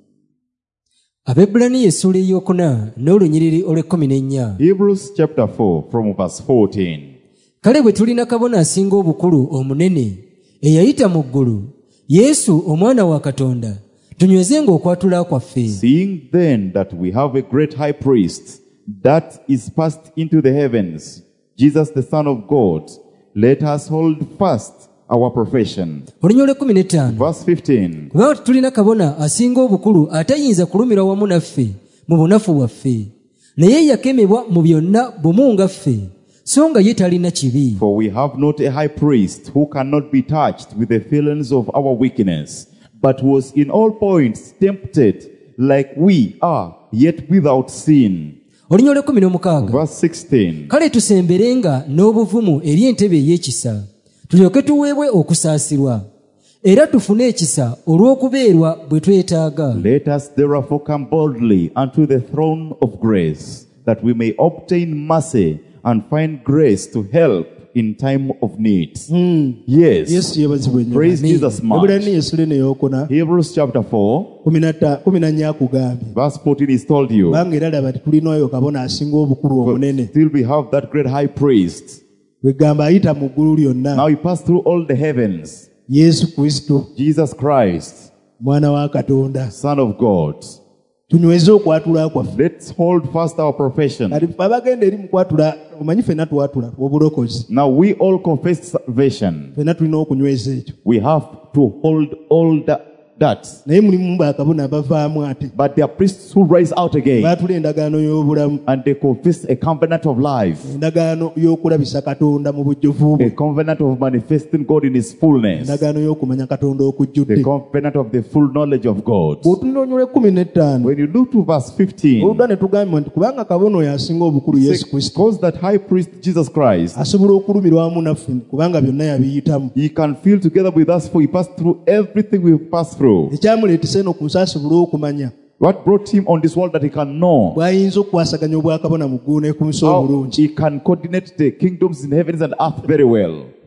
Abebulaniya essula ey'okuna n'olunyiriri olw'ekkuminennya. Hebrews chapter 4 from verse 14. Kale bwe tulina kabona asinga obukulu omunene eyayita mu ggulu Yesu omwana wa Katonda tunywezenga okwatula kwaffe. Seeing then that we have a great high priest that is passed into the heavens, Jesus the Son of God, let us hold fast our profession. Olunyiriri olw'ekkumi Verse 15. kubanga tulina kabona asinga obukulu atayinza kulumira wamu naffe mu bunafu bwaffe naye yakemebwa mu byonna bumu nga ffe so nga ye talina kibi. For we have not a high priest who cannot be touched with the feelings of our weakness, but was in all points tempted like we are, yet without sin. Olunyiriri olw'ekkumi Verse 16. kale tusemberenga n'obuvumu eri entebe ey'ekisa tulyoke tuweebwe okusaasirwa era tufune ekisa olw'okubeerwa bwe twetaaga. Let us therefore come boldly unto the throne of grace, that we may obtain mercy and find grace to help in time of need. Yes. yesu yebazibwa ennyo. Praise Jesus much. ebulaniya essula eno ey'okuna Hebrews chapter 4, 14 akugambye verse 14 is told you. kubanga era laba tulinayo kabona asinga obukulu omunene Still we have that great high priest. wegamba ayita mu ggulu lyonna Now he passed through all the heavens. yesu kristo Jesus Christ, mwana wa katonda Son of God. tunyweze okwatula kwaffe Let's hold fast our profession. kati ffe abagenda eri mu kwatula omanyi ffenna twatula obulokozi Now we all confess salvation. ffenna tulina okunyweza ekyo We have to hold all that. naye mulimu bakabona abavaamu ate But there are priests who rise out again baatula endagaano y'obulamu and they confess a covenant of life, endagaano y'okulabisa katonda mu bujjuvu a bwe covenant of manifesting God in His fullness, endagaano y'okumanya katonda the okujjudde covenant of the full knowledge of God. bw'otunula onyula 15 When you look to verse 15, oludda ne tugambye nti kubanga kabona oyo asinga obukulu yesu kristo because that high priest Jesus Christ, asobola okulumirwamu naffe kubanga byonna yabiyitamu He can feel together with us, for He passed through everything we've passed through. ekyamuleetesa eno ku nsi asobole okumanya What brought Him on this world that He can know bw'ayinza okukwasaganya obwakabona mu ggulu ne ku nsi how obulungi He can coordinate the kingdoms in heavens and earth very well.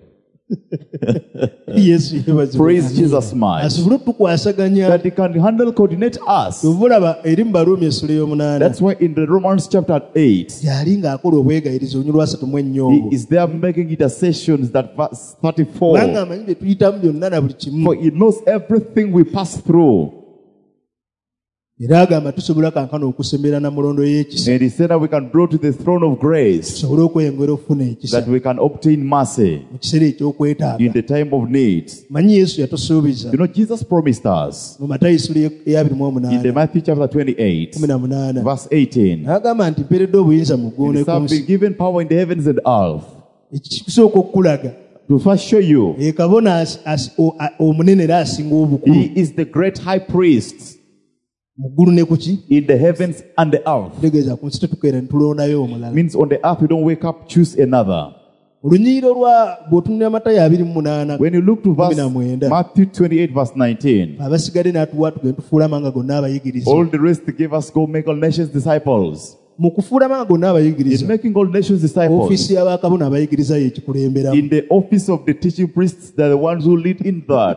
Yesu yeebazibwe. Praise Jesus much. Asobole otukwasaganya. That He can handle, coordinate us. Tubulaba eri mu Baruumi essula ey'omunaana. That's why in the Romans chapter 8, Yali ng'akola obwegayiriza olunyulu lwa 3 He is there making intercessions, that verse 34. kubanga amanyi bye tuyitamu byonna na buli kimu. For He knows everything we pass through. Era agamba tusobola kankana okusemberera na mulondo y'ekisa. And He said that we can draw to the throne of grace, Tusobole okweyongera okufuna ekisa that we can obtain mercy mu kiseera eky'okwetaaga. in the time of need. Manyi Yesu yatusuubiza You know, Jesus promised us mu Matayo essula eya in the 28 Matthew chapter 28, 18 verse 18. n'agamba nti mpeeredde obuyinza mu ggulu ne It ku has nsi. been given power in the heavens and earth Ekikusooka okukulaga to first show you kabona omunene era asinga obukulu He is the great high priest mu ggulu ne ku ki in the heavens and the earth. tegeeza ku nsi tetukeera ne tulondayo omulala. Means on the earth we don't wake up, choose another. Olunyiriro lwa bw'otunulira Matayo 28 When you look to verse 19, Matthew 28 verse 19, abasigadde n'atuwa tugenda tufuula amanga gonna abayigiriza. all the rest give us go make all nations disciples. Mu kufuula amanga gonna In abayigiriza, making all nations disciples, ofiisi y'abakabona abayigiriza yekikulemberamu. in the office of the teaching priests, they're the ones who lead in that.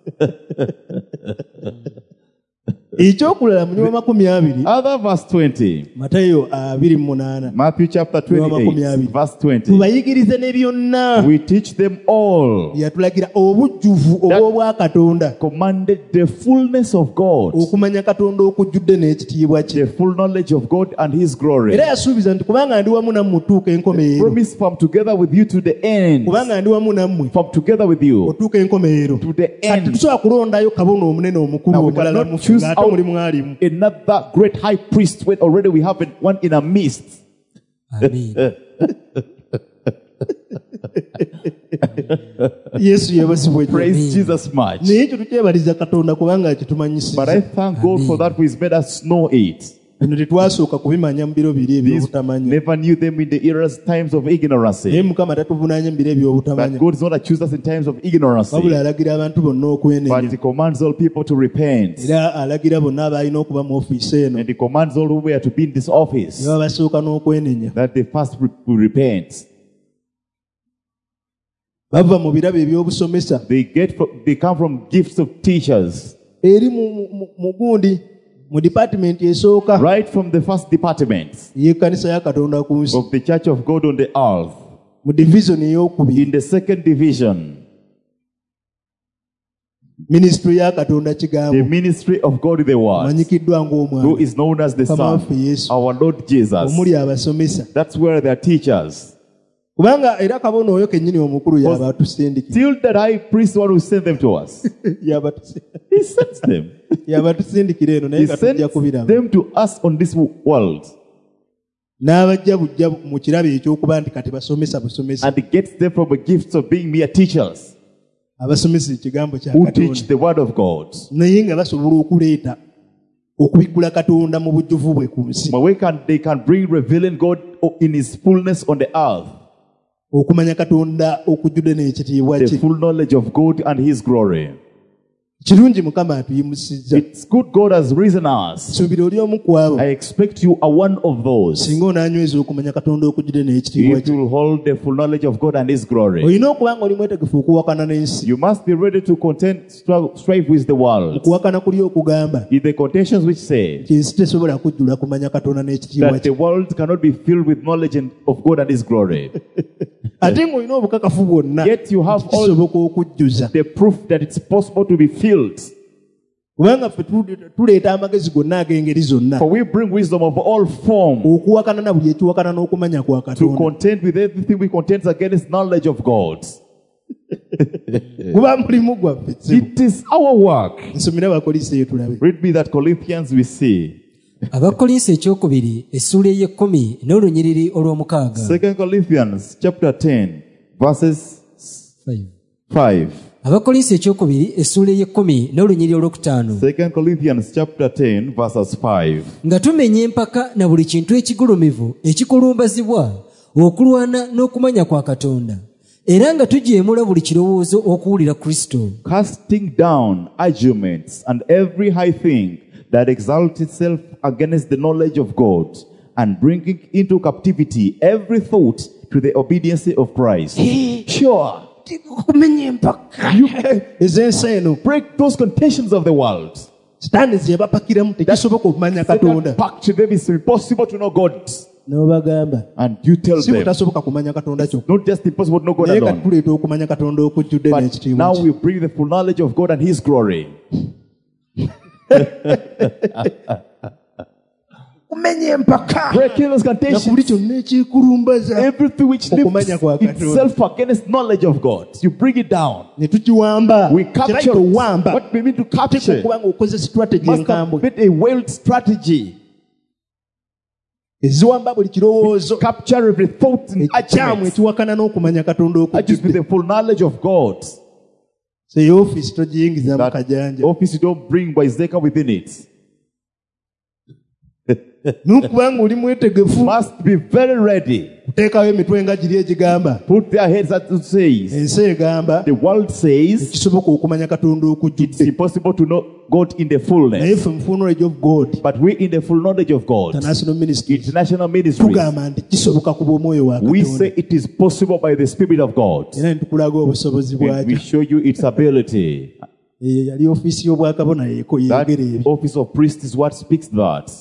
Ekyokulala mu nnyuma 20 Other verse 20, Matayo 28 Matthew chapter 28 verse 20, tubayigirize ne byonna we teach them all, yatulagira obujjuvu obw'Obwakatonda, commanded the fullness of God, okumanya Katonda okujjudde n'ekitiibwa kye. the full knowledge of God and His glory. Era yasuubiza nti kubanga ndi wamu nammwe otuuka enkomeero, Promise from together with you to the end. kubanga ndi wamu nammwe From together with you otuuka enkomeero. to the Kati end. tusobola kulondayo kabona omunene omukulu Now we omulala cannot mufu choose ng'ate out mulimu alimu. another great high priest when already we have one in our midst. Amen. Yesu yeebazibwe nnyo. Praise Jesus much. Naye ekyo tukyebaliza Katonda kubanga But I akitumanyisiza. thank God for that, who has made us know it. Bino tetwasooka kubimanya mu biro biri These ebyobutamanya. never knew them in the eras, times of Naye ignorance. Mukama tatuvunaanya mu biro But ebyobutamanya. God is not accused us in times of ignorance. Wabula alagira abantu bonna But okwenenya. He commands all people to repent. Era alagira bonna abalina okuba mu ofiisi eno And He commands all who were to be in this office ne baba basooka n'okwenenya. that they first will repent. Bava mu birabo eby'obusomesa They come from gifts of teachers. eri mu gundi mu department esooka Right from the first department y'ekkanisa ya Katonda ku nsi, of the Church of God on the earth. mu division ey'okubiri In the second division, minisitule ya Katonda the kigambo ministry of God in the Word, manyikiddwa who ng'omwana is known as the Mukama Son, waffe Yesu, our Lord Jesus. omuli abasomesa. That's where they are teachers. Kubanga era kabona oyo kennyini omukulu y'abatusindikira. Till that high priest, one who sent them to us, He sends them. y'abatusindikira eno naye He nga tujja sends kubiraba. them to us on this world, N'abajja bujja mu kirabo ekyokuba nti kati basomesa busomesa. and He gets them from the gifts of being mere teachers Abasomesa ekigambo kya who teach Katonda. the Word of God. Naye nga basobola okuleeta okubikkula Katonda mu bujjuvu bwe ku nsi. But they can bring revealing God in His fullness on the earth, Okumanya Katonda okujjudde n'ekitiibwa the kye. full knowledge of God and His glory. Kirungi Mukama atuyimusizza. It's good God has risen us. Suubira oli omu ku abo I expect you are one of those. singa onaanyweza okumanya Katonda okujjudde n'ekitiibwa If kye. you will hold the full knowledge of God and His glory. Olina okuba nga oli mwetegefu okuwakana n'ensi. You must be ready to strive with the world. Okuwakana kuli okugamba In the quotations which say nti ensi tesobola kujjula kumanya Katonda n'ekitiibwa that the kye. world cannot be filled with knowledge of God and His glory. Ate ng'olina obukakafu bwonna Yet you have all kisoboka okujjuza. the proof that it's possible to be filled. Kubanga ffe tuleeta amagezi gonna ag'engeri zonna For we bring wisdom of all form okuwakana na buli ekiwakana n'okumanya kwa to Katonda. contend with everything we contend against knowledge of God. Guba mulimu gwaffe. It is our work. Nsomera Abakolinso tulabe. Read me that Corinthians we see. Abakolinso ekyokubiri essula ey'ekkumi n'olunyiriri olw'omukaaga. 2 Corinthians chapter 10 verses 5. Abakolinso ekyokubiri essula ey'ekkumi n'olunyiriri olwokutaano. 2 Corinthians chapter 10 verses 5. Nga tumenya empaka na buli kintu ekigulumivu ekikulumbazibwa okulwana n'okumanya kwa Katonda, era nga tujeemula buli kirowoozo okuwulira Kristo. Casting down arguments and every high thing that exalts itself against the knowledge of God, and bringing into captivity every thought to the obedience of Christ. Sure. kumenya empaka ez'ensi eno Break those contentions of the world. sitaani ze bapakiramu tekisoboka okumanya katonda Satan packed to them, it's impossible to know God. n'obagamba And you tell si them, butasoboka kumanya katonda kyokka not just impossible to know God naye alone, katuleeta okumanya katonda okujjudde but n'ekitiibwa now kye. we bring the full knowledge of God and His glory. kumenya empaka Breaking those na buli contentions. kyonna ekyekulumbaza Everything which Okumanya lifts kwa Katonda. itself against knowledge of God, you bring it down. ne tukiwamba We capture kyebayita it. owamba What we mean to capture okuba ng'okoze strategy must have enkambwe been a well strategy. eziwamba buli kirowoozo Capture every thought and ekyamu argument. ekiwakana n'okumanya katonda That is with okujjudde the full knowledge of God. ey'ofiisi togiyingiza mu That kajanja office you don't bring Wayzeka within it. n'okuba ng'oli mwetegefu Must be very ready. kuteekawo emitwe nga giri egigamba Put their heads as it says. ensi egamba The world says kisoboka okumanya katonda it's okujjudde impossible to know God in the naye fullness. ffe mu full knowledge of god But we in the full knowledge of God, international ministry international ministries, tugamba nti kisoboka kuba omwoyo wa we katonda say it is possible by the Spirit of God. era nitukulaga obusobozi We bwakyo show you its ability. eyo yali ofiisi y'obwakabona That yeegera ebyo office of priest is what speaks that.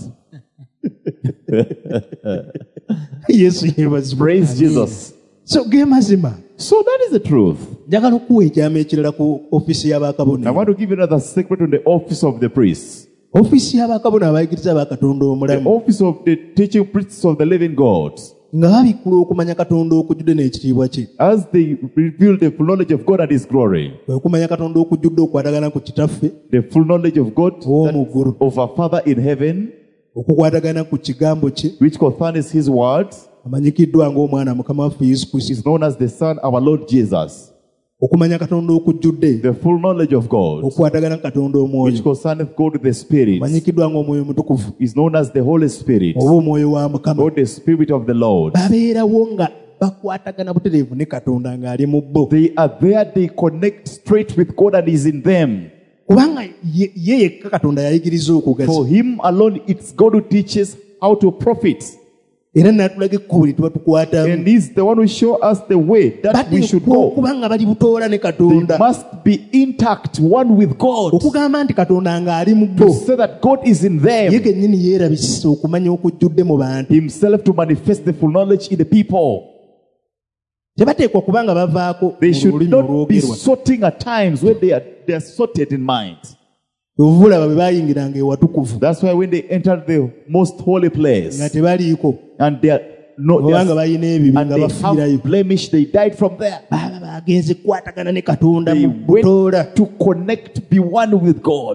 yesu yeebazibwa Praise Jesus. so ge mazima So that is the truth. njagala okuwa ekyama ekirala ku ofiisi I y'abakabona want to give you another secret on the office of the priests. ofiisi y'abakabona abayigiriza bakatonda The omulamu office of the teaching priests of the living God. nga babikkula okumanya katonda okujjudde n'ekitiibwa kye As they reveal the full knowledge of God and His glory. kwe kumanya katonda okujjudde okukwatagana ku kitaffe The full knowledge of God ow'omu ggulu of our Father in heaven, okukwatagana ku kigambo kye which concerns His word, amanyikiddwa ng'omwana mukama waffe yesu kristo is known as the Son, our Lord Jesus. okumanya katonda okujjudde The full knowledge of God, okukwatagana ku katonda which omwoyo concerneth God the Spirit, amanyikiddwa ng'omwoyo mutukuvu is known as the Holy Spirit, oba omwoyo wa mukama or the Spirit of the Lord. babeerawo nga bakwatagana butereevu ne katonda ng'ali mu bo They are there, they connect straight with God and is in them. kubanga ye yekka katonda yayigiriza For okugaza Him alone, it's God who teaches how to profit. era n'atulaga ekkubo lye tuba tukwatamu And He's the one who shows us the way that we should bateekwa go. okuba nga bali butoola ne They katonda must be intact, one with God. okugamba nti katonda ng'ali mu bo To say that God is in ye them, kennyini yeerabisa okumanya okujjudde mu bantu Himself to manifest the full knowledge in the people. tebateekwa kuba nga bavaako They mu should lulimi not be olwogerwa sorting at times when they are sorted in mind. obulaba bwe baayingiranga ewatukuvu That's why when they entered the most holy place nga tebaliiko and they are no, they oba nga are, balina ebibi and nga they bafiirayo have blemish, they died from there. baba bagenze kukwatagana ne katonda They mu went butoola to connect, be one with God.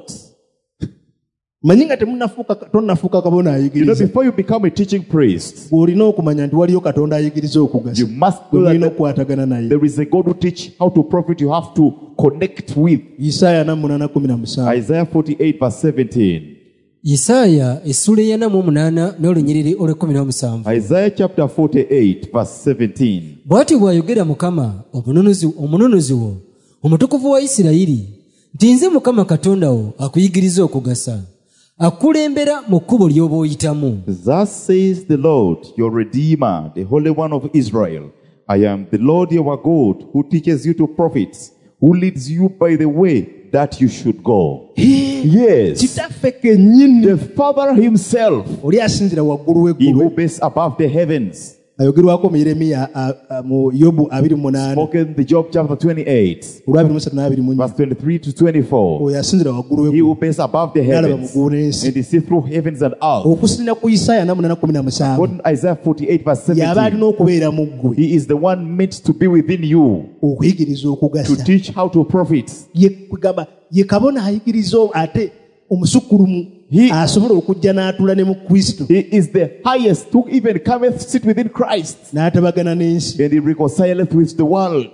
manyi nga tonnafuuka kabona You know, ayigiriza before you become a teaching priest, olina okumanya nti waliyo katonda ayigiriza okugasa you must gwe know mulina that okukwatagana naye there is a God who teach how to profit. You have to connect with. isaaya 8:17 Isaiah 48 verse 17. isaaya essula eya 48 n'olunyiriri olw'17 Isaiah chapter 48 verse 17. bw'ati bw'ayogera mukama omununuzi wo omutukuvu wa isirayiri nti nze mukama katonda wo akuyigiriza okugasa akulembera mu kkubo ly'oba oyitamu. Thus says the Lord, your Redeemer, the Holy One of Israel. I am the Lord your God, who teaches you to profit, who leads you by the way that you should go. Yes, kitaffe kennyini the Father Himself, oli asinzira waggulu He w'eggulu who is above the heavens. ayogerwako mu yeremiya mu yobu 28 Spoken the Job chapter 28, olwa 23 verse 23 to 24. oyo asinzira waggulu He w'eggulu who is above the n'alaba heavens, muggulu n'ensi and He sees through heavens and earth. okusinira ku isaaya 8:17 According to Isaiah 48 verse y'aba 17. alina okubeera mu ggwe He is the one meant to be within you, okuyigiriza to okugasa teach how to profit. ye kugamba ye kabona ayigiriza ate omusukkulumu He- asobola okujja n'atuula ne mu kristo He is the highest who even cometh sit within Christ, n'atabagana n'ensi and He reconcileth with the world.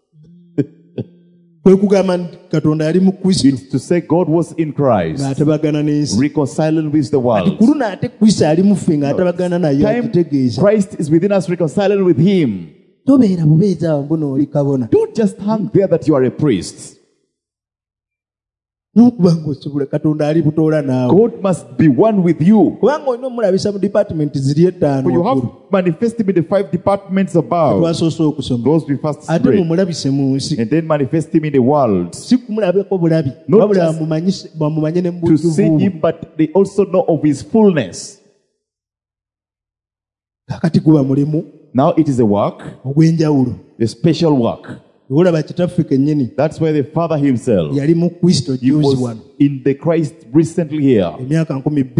kwe kugamba nti katonda yali mu kristo It's to say God was in Christ, ng'atabagana n'ensi reconciling with the ati world. kulu n'ate kristo ali mu ffe ng'atabagana naye Time akitegeeza Christ is within us, reconciling with Him. tobeera bubeeza mbona oli kabona Don't just hang there that you are a priest. n'okuba ng'osobola Katonda ali butoola naawe. God must be one with you. Kubanga olina omulabisa mu department ziri etaano For you have waggulu. to manifest him in the 5 departments above. Twasoose okusoma. Those we first Ate read. mumulabise mu nsi. And then manifest him in the world. Si kumulabako bulabi. Not Wabula just bamumanye ne mu To see bujjuvu. him, but they also know of his fullness. Kakati guba mulimu Now it is a work, ogw'enjawulo. a special work. Olaba kitaffe kennyini That's why the Father himself, yali mu Kristo he juzi was wano. in the Christ recently here. Emyaka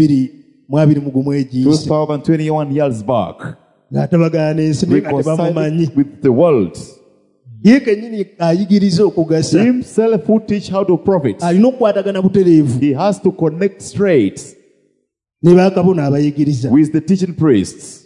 2021 egiyise. 2021 years back. Ng'atabagana n'ensi naye nga tebamumanyi. Reconciling with the world. Ye kennyini ayigiriza okugasa. Himself who teach how to profit. Alina okukwatagana butereevu He has to connect straight ne bakabona abayigiriza. with the teaching priests.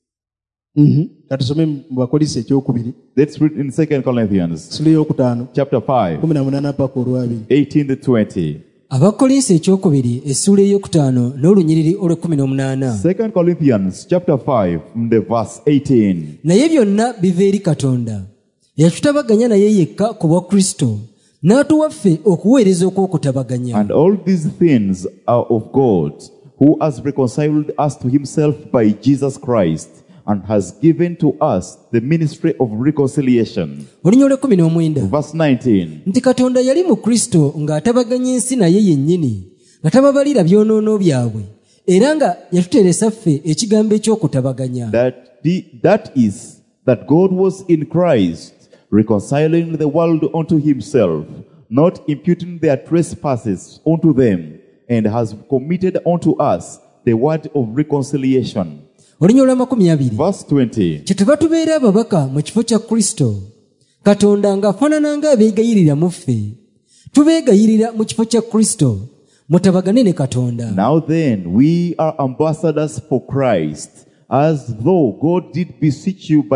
Katusome mu Bakolisi ekyokubiri. Let's read in 2 Corinthians Sula eyokutaano chapter 5, 18 paka olwabiri. 18 to 20. abakolinsi ekyokubiri essula eyokutaano n'olunyiriri olw'ekumi 2 Corinthians chapter 5, from the verse 18. naye byonna biva eri katonda eyatutabaganya naye yekka ku bwa kristo n'atuwa ffe okuweereza okw'okutabaganya. And all these things are of God, who has reconciled us to himself by Jesus Christ, and has given to us the ministry of reconciliation. olunya olw'ekumi Verse 19. nti katonda yali mu kristo ng'atabaganya ensi naye yennyini nga tababalira byonoono byabwe era nga yatuteresa ffe ekigambo eky'okutabaganya. That is, that God was in Christ, reconciling the world unto himself, not imputing their trespasses unto them, and has committed unto us the word of reconciliation. olunya olw'amakumi 20 Verse 20. kyetuva tubeera ababaka mu kifo kya kristo katonda ng'afaanana ng'abeegayirira mu ffe tubeegayirira mu kifo kya kristo mutabagane ne katonda. Now then, we are ambassadors for Christ, as though God did beseech you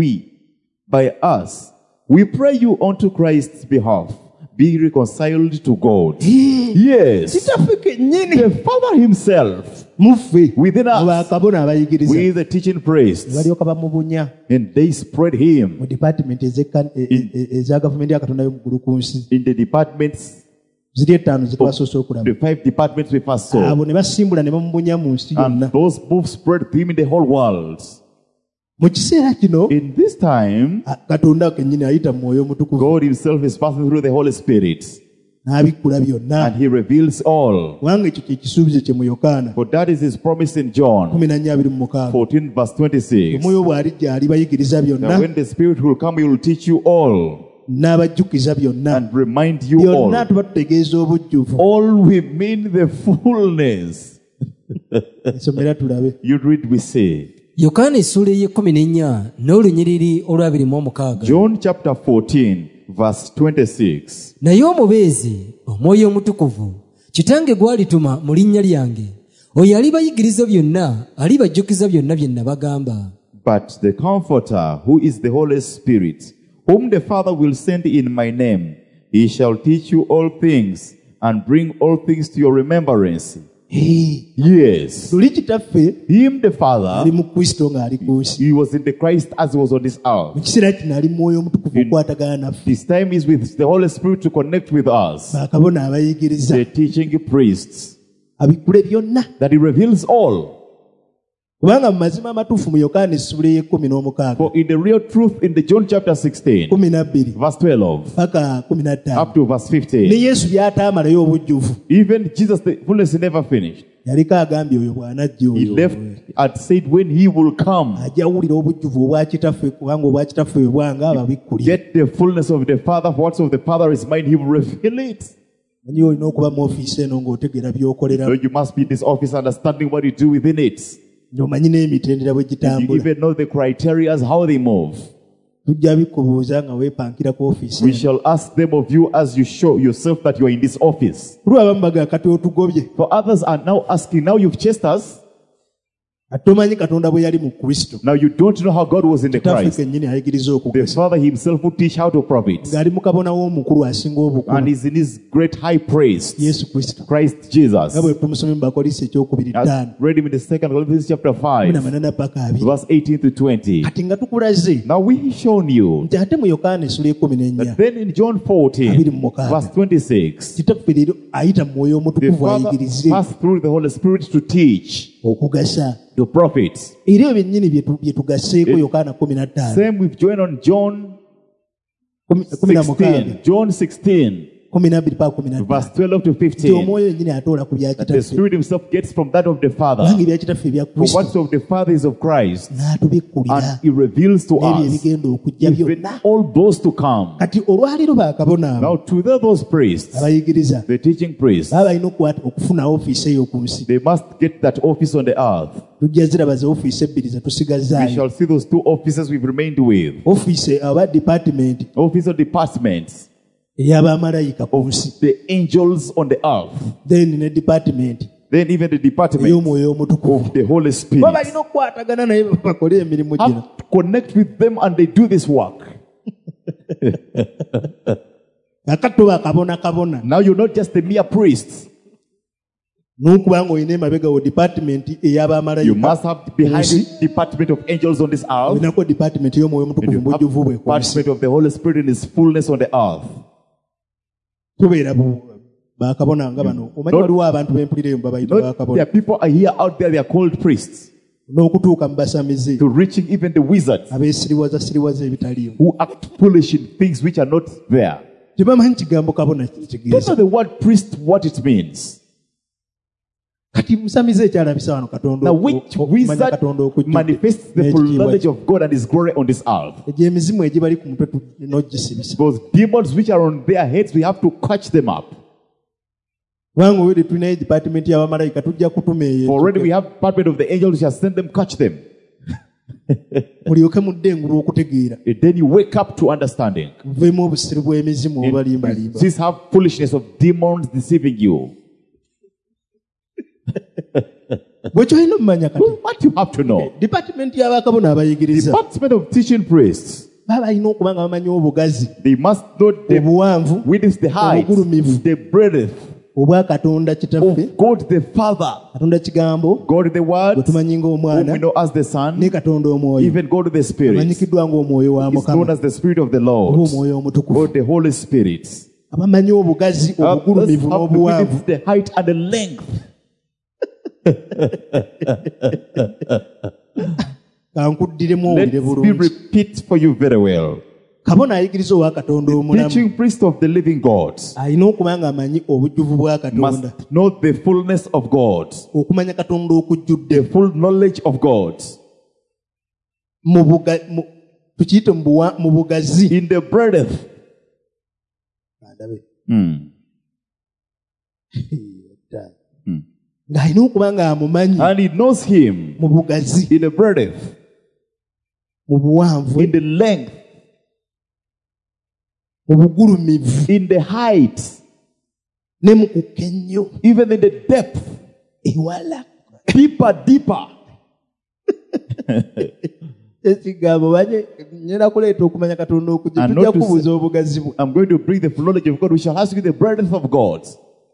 by us. We pray you unto Christ's behalf, be reconciled to God. Yes, Kitaffe kennyini the Father himself muffe within us, bakabona abayigiriza with the teaching priests, balyoka bamubunya and they spread him mu department eza gavumenti ya Katonda y'omuggulu ku nsi in the departments, ziri etaano ze twasoose okulaba. the 5 departments we first saw. Abo ne basimbula ne bamubunya mu nsi And yonna. those both spread him in the whole world. Mu kiseera kino In this time, Katonda kennyini ayita mu Mwoyo Omutukuvu God himself is passing through the Holy Spirit, n'abikkula byonna. and he reveals all. Kubanga ekyo kye kisuubizo kye mu Yokaana For that is his promise in John 14:26. 14 verse 26. Omwoyo bw'alijja alibayigiriza That byonna when the Spirit will come, he will teach you all n'abajjukiza byonna. and remind you Byonna all. tuba tutegeeza obujjuvu. All we mean the fullness. Ensomera tulabe. You read, we say. yokaana essula ey'ekumi n'olunyiriri olw'26. John chapter 14 verse 26. naye omubeezi omwoyo omutukuvu kitange gw'alituma mu linnya lyange oyo alibayigiriza byonna alibajjukiza byonna bye nabagamba. But the Comforter, who is the Holy Spirit, whom the Father will send in my name, he shall teach you all things and bring all things to your remembrance. Yes. Luli kitaffe Him, the ali Father, mu Kristo ng'ali ku nsi. he was in the Christ as he was on this Mu earth. kiseera kino ali mu Mwoyo Omutukuvu okukwatagana naffe. This time is with the Holy Spirit to connect with us, Bakabona abayigiriza the teaching priests, abikkule byonna. that he reveals all. Kubanga mu mazima amatuufu mu Yokaana essula ey'ekumi For in the real truth, in the John chapter 16, 12 verse 12, paka 15 up to verse ne 15, Yesu by'ataamalayo obujjuvu even Jesus, the fullness never finished. yaliko agambye oyo bw'anajja He oyo left and said when he will come, ajja wulira obujjuvu obwa kitaffe kubanga obwa kitaffe bwe bwanga ababikkulye. get the fullness of the Father. What's of the Father is mine, he will reveal it. Manyi olina okuba mu ofiisi eno ng'otegeera So by'okolera, you must be in this office understanding what you do within it. ng'omanyi n'emitendera bwe You gitambula. even know the criteria as how they move. Tujja bikubuuza nga weepankira ku ofiisi We eno. shall ask them of you as you show yourself that you are in this office. Kuli abamu bagaa kati otugobye. For others are now asking, now you've chased us. ate omanyi katonda bwe yali mu kristo Now you don't know how God was in the kitaffe Christ. kennyini ayigiriza The okugeza Father himself would teach how to profit. ng'ali mu kabona w'omukulu asinga And obukulu he's in his great high praise, yesu kristo Christ Jesus. nga bwe tumusomye mu bakolisi ekyokubiri As 5 read him in the 2 Corinthians chapter 5, 18 paka 2 verse 18 to 20. kati nga tukulaze Now we have shown you nti ate mu yokaana essula that 14 then in John 14, verse 26, kitaffe leero ayita mu mwoyo the omutukuvu Father ayigirize passed through the Holy Spirit to teach, okugasa to profit. era ebyo byennyini bye tugaseeko yokaana 15 Same with join on John 16 16, John 16, 12 paka 15 verse 12 to nti 15. omwoyo yennyini atoola ku bya The kitaffe Spirit himself gets from that of the kubanga Father. ebya kitaffe ebya For kristo what's of the Father is of Christ, n'atubikkulira and he reveals to n'ebyo us ebigenda okujja even byonna all those to come. kati olwaliro bakabona abo Now to those priests, abayigiriza the teaching priests, baba balina okufuna ofiisi eyo ku nsi they must get that office on the earth. tujja ziraba ze ofiisi ebbiri ze We tusigazaayo shall see those two offices we've remained with. ofiisi aba department Office of departments ey'abamalayika ku of nsi the angels on the earth. then ne department Then even the department ey'omwoyo omutukuvu of the Holy bo Spirit. balina okukwatagana naye bakole emirimu gino Have to connect with them and they do this work. nakatto bakabona Now you're not just a mere priest. n'okuba nga olina emabega wo department You ey'abamalayika must have behind the department of angels on this earth. olinako department ey'omwoyo And omutukuvu you mu have bujjuvu bwe ku nsi department of the Holy Spirit in his fullness on the earth. tubeera bakabona nga bano omanyi waliwo abantu b'empulireyo babayita Not, there bakabona are people are here out there, they are called priests. n'okutuuka mu basamize To reaching even the wizards abeesiriwaza ebitaliyo who act foolish in things which are not there. tebamanyi kigambo kabona Don't know kitegeeza the word priest, what it means. kati musamize ekyalabisa wano katonda Now, which okumanya wizard katonda okujjudde manifests the full knowledge of God and His glory on this earth? egyo emizimu egibali ku mutwe tulina ogisibisa Those demons which are on their heads, we have to catch them up. kubanga obwedde tulinayo department y'abamalayika tujja kutuma eyo For already we have department of the angels, we shall send them, catch them. mulyoke mudde engulu okutegeera And then you wake up to understanding. muveemu obusiru bw'emizimu obalimbalimba This have foolishness of demons deceiving you. bwekyo olina omumanya kati What you have to know. department y'abakabona abayigiriza Department of teaching priests, baba balina okuba nga bamanyi obugazi they must know the obuwanvu width, the height, obugulumivu the breadth obwa katonda kitaffe of God the Father, katonda kigambo God the Word, gwe tumanyi whom we ng'omwana know as the Son, ne katonda omwoyo even God the Spirit. amanyikiddwa ng'omwoyo wa Is known mukama as the Spirit of the oba Lord, omwoyo omutukufu or the Holy Spirit. abamanyi obugazi obugulumivu Have the n'obuwanvu width, the height, and the length. kankuddiremu owulire Let me bulungi repeat for you very well. kabona ayigiriza owa katonda omulamu Teaching priest of the living God alina okuba nga amanyi obujjuvu bwa katonda must know the fullness of God, okumanya katonda okujjudde the full knowledge of God, tukiyite mu bugazi in the breadth. ng'alina okuba nga amumanyi And he knows him mu bugazi in the breadth, mu buwanvu in the length, mu bugulumivu in the height, ne mu kuka ennyo even in the depth, ewala deeper. ekigambo banye nyera kuleeta okumanya katonda okujja And tujja not to kubuuza obugazi bwe I'm going to bring the full knowledge of God. We shall ask you the breadth of God.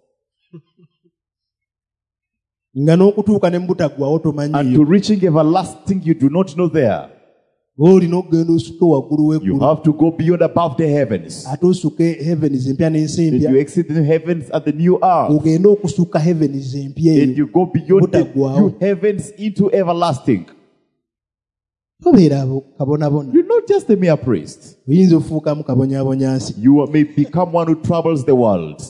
nga n'okutuuka ne mu butaggwawo And to tomanyiyo reaching everlasting, you do not know there. olina okugenda osuke waggulu You w'eggulu have to go beyond above the heavens. ate osuke heavens empya n'ensi And empya you exit the heavens and the new earth. ogende okusuka heavens empya And eyo you go beyond the Butaggwawo. new heavens into everlasting. tobeera kabonabona You're not just a mere priest. oyinza ofuukamu kabonyabonya nsi You may become one who troubles the world.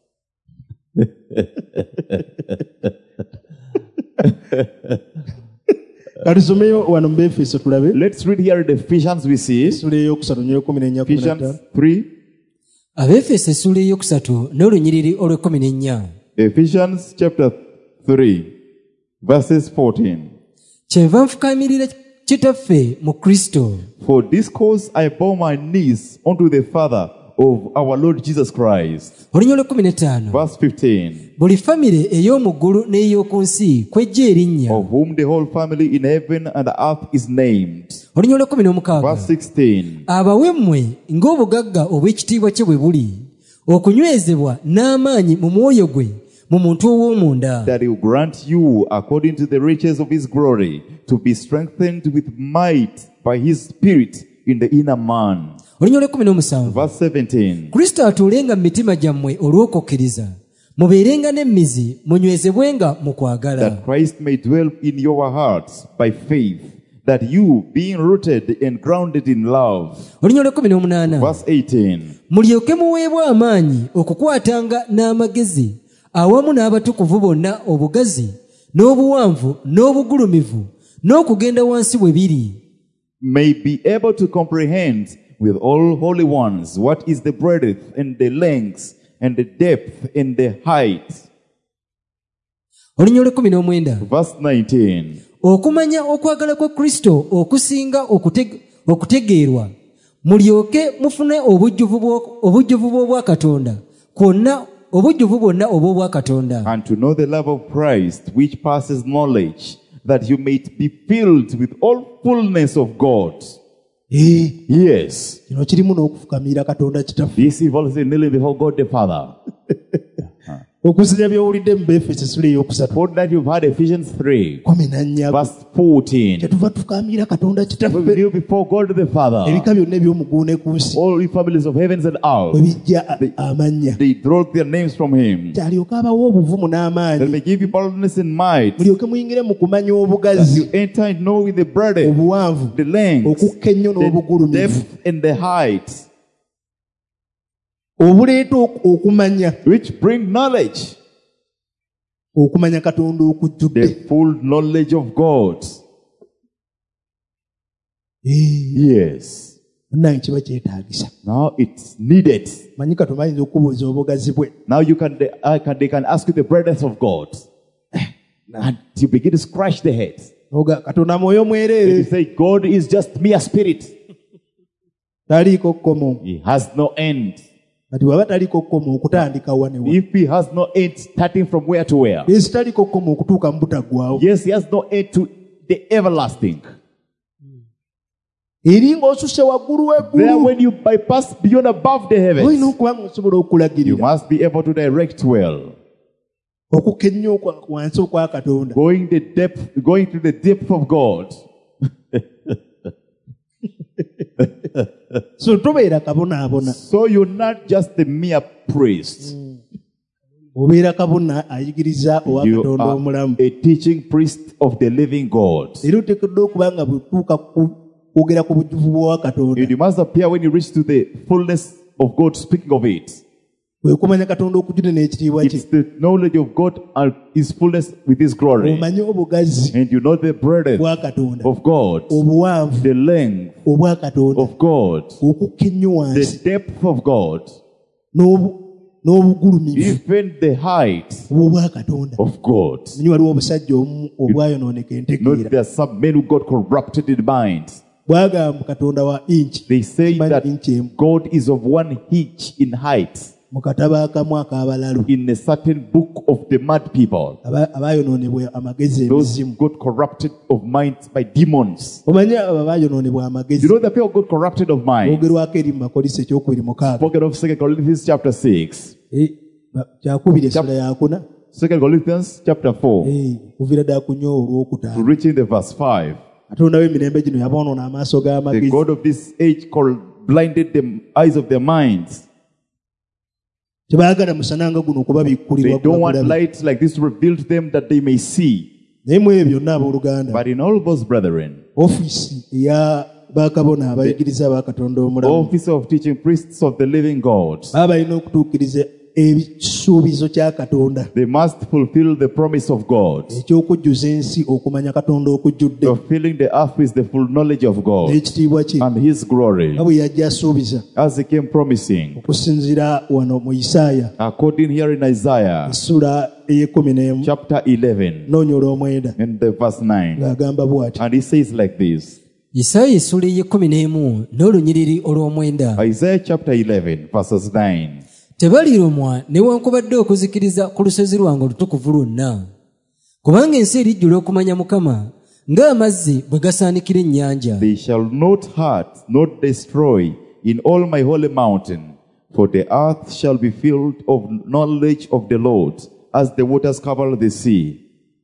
katusomeyo wano mu Befeso tulabe Let's read here in Ephesians we see. essula eyokusatu n'ey'ekumi Ephesians n'ennya 3. Abefeso essula eyokusatu n'olunyiriri olw'ekkumi n'ennya. Ephesians chapter 3, verses 14. Kyenva nfukaamirira kitaffe mu Kristo. For this cause I bow my knees unto the Father of our Lord Jesus Christ. Olunyolo 15. Verse 15. Buli famire ey'omu ggulu n'ey'oku nsi kw'ejja erinnya. Of whom the whole family in heaven and earth is named. Olunyolo 16. Verse 16. Abawe mmwe ng'obugagga obw'ekitiibwa kye bwe buli, okunywezebwa n'amaanyi mu mwoyo gwe mu muntu ow'omunda. That he will grant you, according to the riches of his glory, to be strengthened with might by his spirit in the inner man. Olunyolo 17. Verse 17. Kristo atuulenga mu mitima gyammwe olw'okukkiriza, mubeerenga n'emmizi, munywezebwenga mu kwagala. That Christ may dwell in your hearts by faith, that you, being rooted and grounded in love. Olunyolo 18. Verse 18. Mulyoke muweebwe amaanyi okukwatanga n'amagezi awamu n'abatukuvu bonna obugazi n'obuwanvu n'obugulumivu n'okugenda wansi bwe biri. May be able to comprehend with all holy ones what is the breadth and the length and the depth and the height. Olunyolo 19. Verse 19. Okumanya okwagala kwa Kristo okusinga okutegeerwa, mulyoke mufune obujjuvu bw'obwa Katonda kwonna, obujjuvu bwonna obw'obwa Katonda. And to know the love of Christ which passes knowledge, that you may be filled with all fullness of God. Yes. Kino kirimu n'okufukamira Katonda Kitaffe. This involves kneeling before God the Father. Okusinya by'owulidde mu Efeso essula ey'okusatu. For that you've had Ephesians 3, 14. verse 14. Kyetuva tufukamira Katonda We Kitaffe. kneel before God the Father. Ebika byonna eby'omu ggulu ne ku nsi All the families of heavens and bwe earth, bijja amannya. they draw their names from Him. Kyalyoka abawa obuvumu That n'amaanyi. may give you boldness and might. Mulyoke muyingire mu kumanya That obugazi, you enter and know with the breadth, obuwanvu, the length, okukka ennyo the n'obugulumivu, depth, and the height, obuleeta okumanya, which bring knowledge, okumanya Katonda okujjudde. the full knowledge of God. Yes. Munnange kiba kyetaagisa. Now it's needed. Manyi Katonda ayinza okubuuza obugazi bwe. Now they can ask you the breadth of God. And you begin to scratch the head. Oga Katonda mwoyo And you mwereere, say, God is just mere spirit. taliiko kkomo. He has no end. Kati bw'aba taliiko kkomo okutandika wa ne wa. If he has no end, starting from where to where? Yesu taliiko kkomo okutuuka mu butaggwaawo. Yes, he has no end to the everlasting. Eri ng'osusse waggulu There, w'eggulu. when you bypass beyond above the Olina heavens, okuba ng'osobola you okulagirira. must be able to direct well. Okukka ennyo wansi okwa Katonda. Going to the depth of God. So tobeera kabonaabona. So you're not just the mere priest. Obeera kabona ayigiriza owa You Katonda are omulamu. a teaching priest of the living God. Era oteekeddwa okuba nga bw'otuuka kwogera ku bujjuvu bwa Katonda. And you must appear when you reach to the fullness of God, speaking of it. Kwe kumanya Katonda okujjudde n'ekitiibwa kye. It's the knowledge of God and His fullness with His glory. Omanye obugazi And you know the breadth bwa Katonda, of God, obuwanvu the length obwa Katonda, of God, okukka ennyo the wansi depth of God, n'obugulumivu even the height obwa Katonda. of God. Manyi waliwo obusajja obumu obwayonooneka Note entegeera. there are some men who got corrupted in mind. Bwagamba Katonda wa inchi. They say Simanyi that inchi emu. God is of 1 inch in height Mu katabo akamu ak'abalalu. in a certain book of the mad people. Abaayonoonebwa amagezi Those emizimu. got corrupted of minds by demons. Omanyi abo abaayonoonebwa amagezi. You know the people got corrupted of mind. Boogerwako eri mu Makolisi ekyokubiri mukaaga. Spoken of 2 Corinthians chapter 6. Kyakubiri essula yakuna. 2 Corinthians chapter 4. Kuviira ddala ku nnyo olwokutaano. Reaching the verse 5. Katonda w'emirembe gino yaboonoona amaaso The g'amagezi. God of this age blinded the eyes of their minds. Tebaagala musana nga guno They okubabikkulirwa don't want gulabe. light like this to reveal to them that they may see. Naye mu ebyo byonna abooluganda, But in all those brethren, ofiisi eya bakabona abayigiriza ba Katonda omulamu office of teaching priests of the living God, baba balina okutuukiriza ekisuubizo kya Katonda they must fulfill the promise of God, eky'okujjuza ensi okumanya Katonda okujjudde of filling the earth with the full knowledge of God n'ekitiibwa kye and His glory, nga bwe yajja asuubiza as He came promising, okusinziira wano mu Isaaya according here in Isaiah essula ey'ekumi chapter 11 n'onyolwa omwenda and the verse 9. ng'agamba bw'ati And He says like this, Isaaya essula ey'ekumi n'olunyiriri olw'omwenda. Isaiah chapter 11, verses 9. Tebalirumwa newankubadde okuzikiriza ku lusozi lwange olutukuvu lwonna. Kubanga ensi erijjula okumanya Mukama ng'amazzi bwe gasaanikira ennyanja. They shall not hurt, not destroy in all my holy mountain, for the earth shall be filled of knowledge of the Lord, as the waters cover the sea.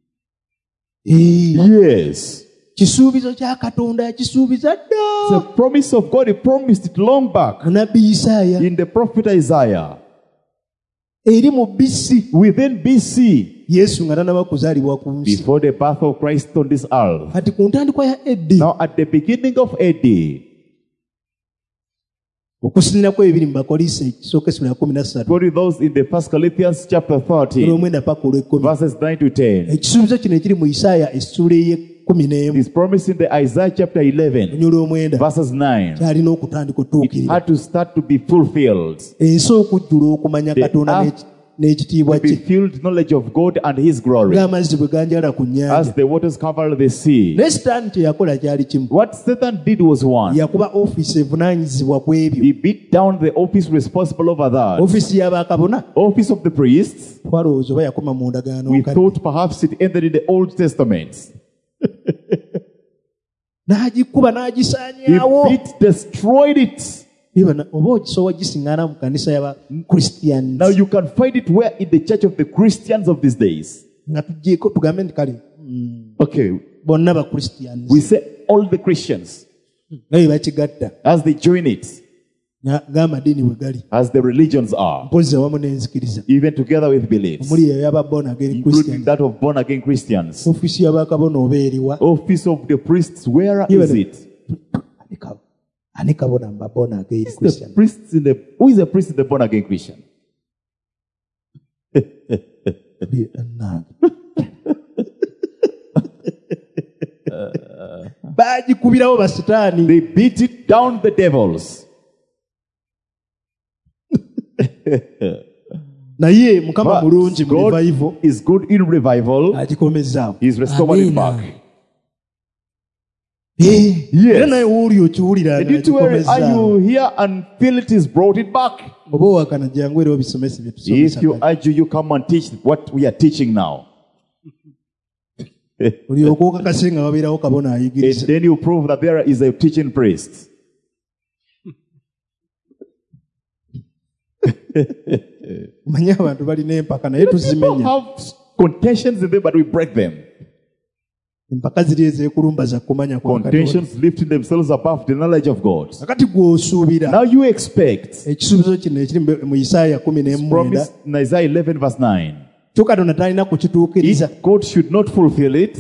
Yes. Kisuubizo kya Katonda yakisuubiza dda. The promise of God, He promised it long back Munabbi Isaaya in the prophet Isaiah. eri mu BC Within BC, Yesu nga tannaba kuzaalibwa ku nsi. before the birth of Christ on this earth. Kati ku ntandikwa ya AD Now at the beginning of AD, okusinziirako ebiri mu Bakolinso ekisooka essula ya 13 according to those in the 1 Corinthians chapter 30, olw'omwenda paka olw'ekkumi. verses 9 to 10, Ekisuubizo kino ekiri mu Isaaya essula ey'ekumi is promised in the Isaiah chapter 11, olw'omwenda verses 9. kyalina okutandika It otuukirira. had to start to be fulfilled. Ensi okujjula okumanya The Katonda earth n'ekitiibwa To be kye filled knowledge of God and His glory, ng'amazzi bwe ganjala ku as nnyanja. the waters cover the sea. Naye Sitaani kye yakola kyali kimu. What Satan did was one. Yakuba ofiisi evunaanyizibwa ku ebyo. He beat down the office responsible over that. Ofiisi y'abakabona Office of the priests. twalowooza oba yakoma mu ndagaano We nkadde. thought perhaps it ended in the Old Testament. N'agikuba He n'agisaanyaawo. destroyed it. Oba ogisobola gisiŋŋaana mu kanisa y'Abakristians. Now you can find it where in the church of the Christians of these days. Nga tugyeko tugambe nti kale Okay, bonna Bakristians we say all the Christians nga bwe bakigatta as they join it, ng'amadiini bwe gali. as the religions are, Mpozzi awamu n'enzikiriza. even together with beliefs, Omuli eyo y'aba born again including Christians. that of born again Christians. Ofiisi y'abakabona oba eriwa. Office of the priests, where is it? Ani kabona mba born again The Christian? priests in the who is a priest in the born again Christian? Baagikubirawo basitaani. They beat it down the devils. Naye Mukama But mulungi mu God revival is good in revival. agikomezzaawo. He's restored it Amina. back. Era naye wooli okiwulira And you two are you ng'agikomezzaawo. here and feel it is brought it back? Oba owakana jangu era obisomese bye If you tusomesa. argue, you come and teach what we are teaching now. Olyoka okakase nga wabeerawo kabona And ayigiriza. then you prove that there is a teaching priest. Manye abantu balina empaka naye People tuzimenya. have contentions in them, but we break them. Empaka ziri ezeekulumba za kumanya kwa Katonda. Contentions lifting themselves above the knowledge of God. Kakati gw'osuubira Now you expect, ekisuubizo kino ekiri mu Isaaya 19 promise in Isaiah 11 verse 9, kyo Katonda talina kukituukiriza if God should not fulfill it,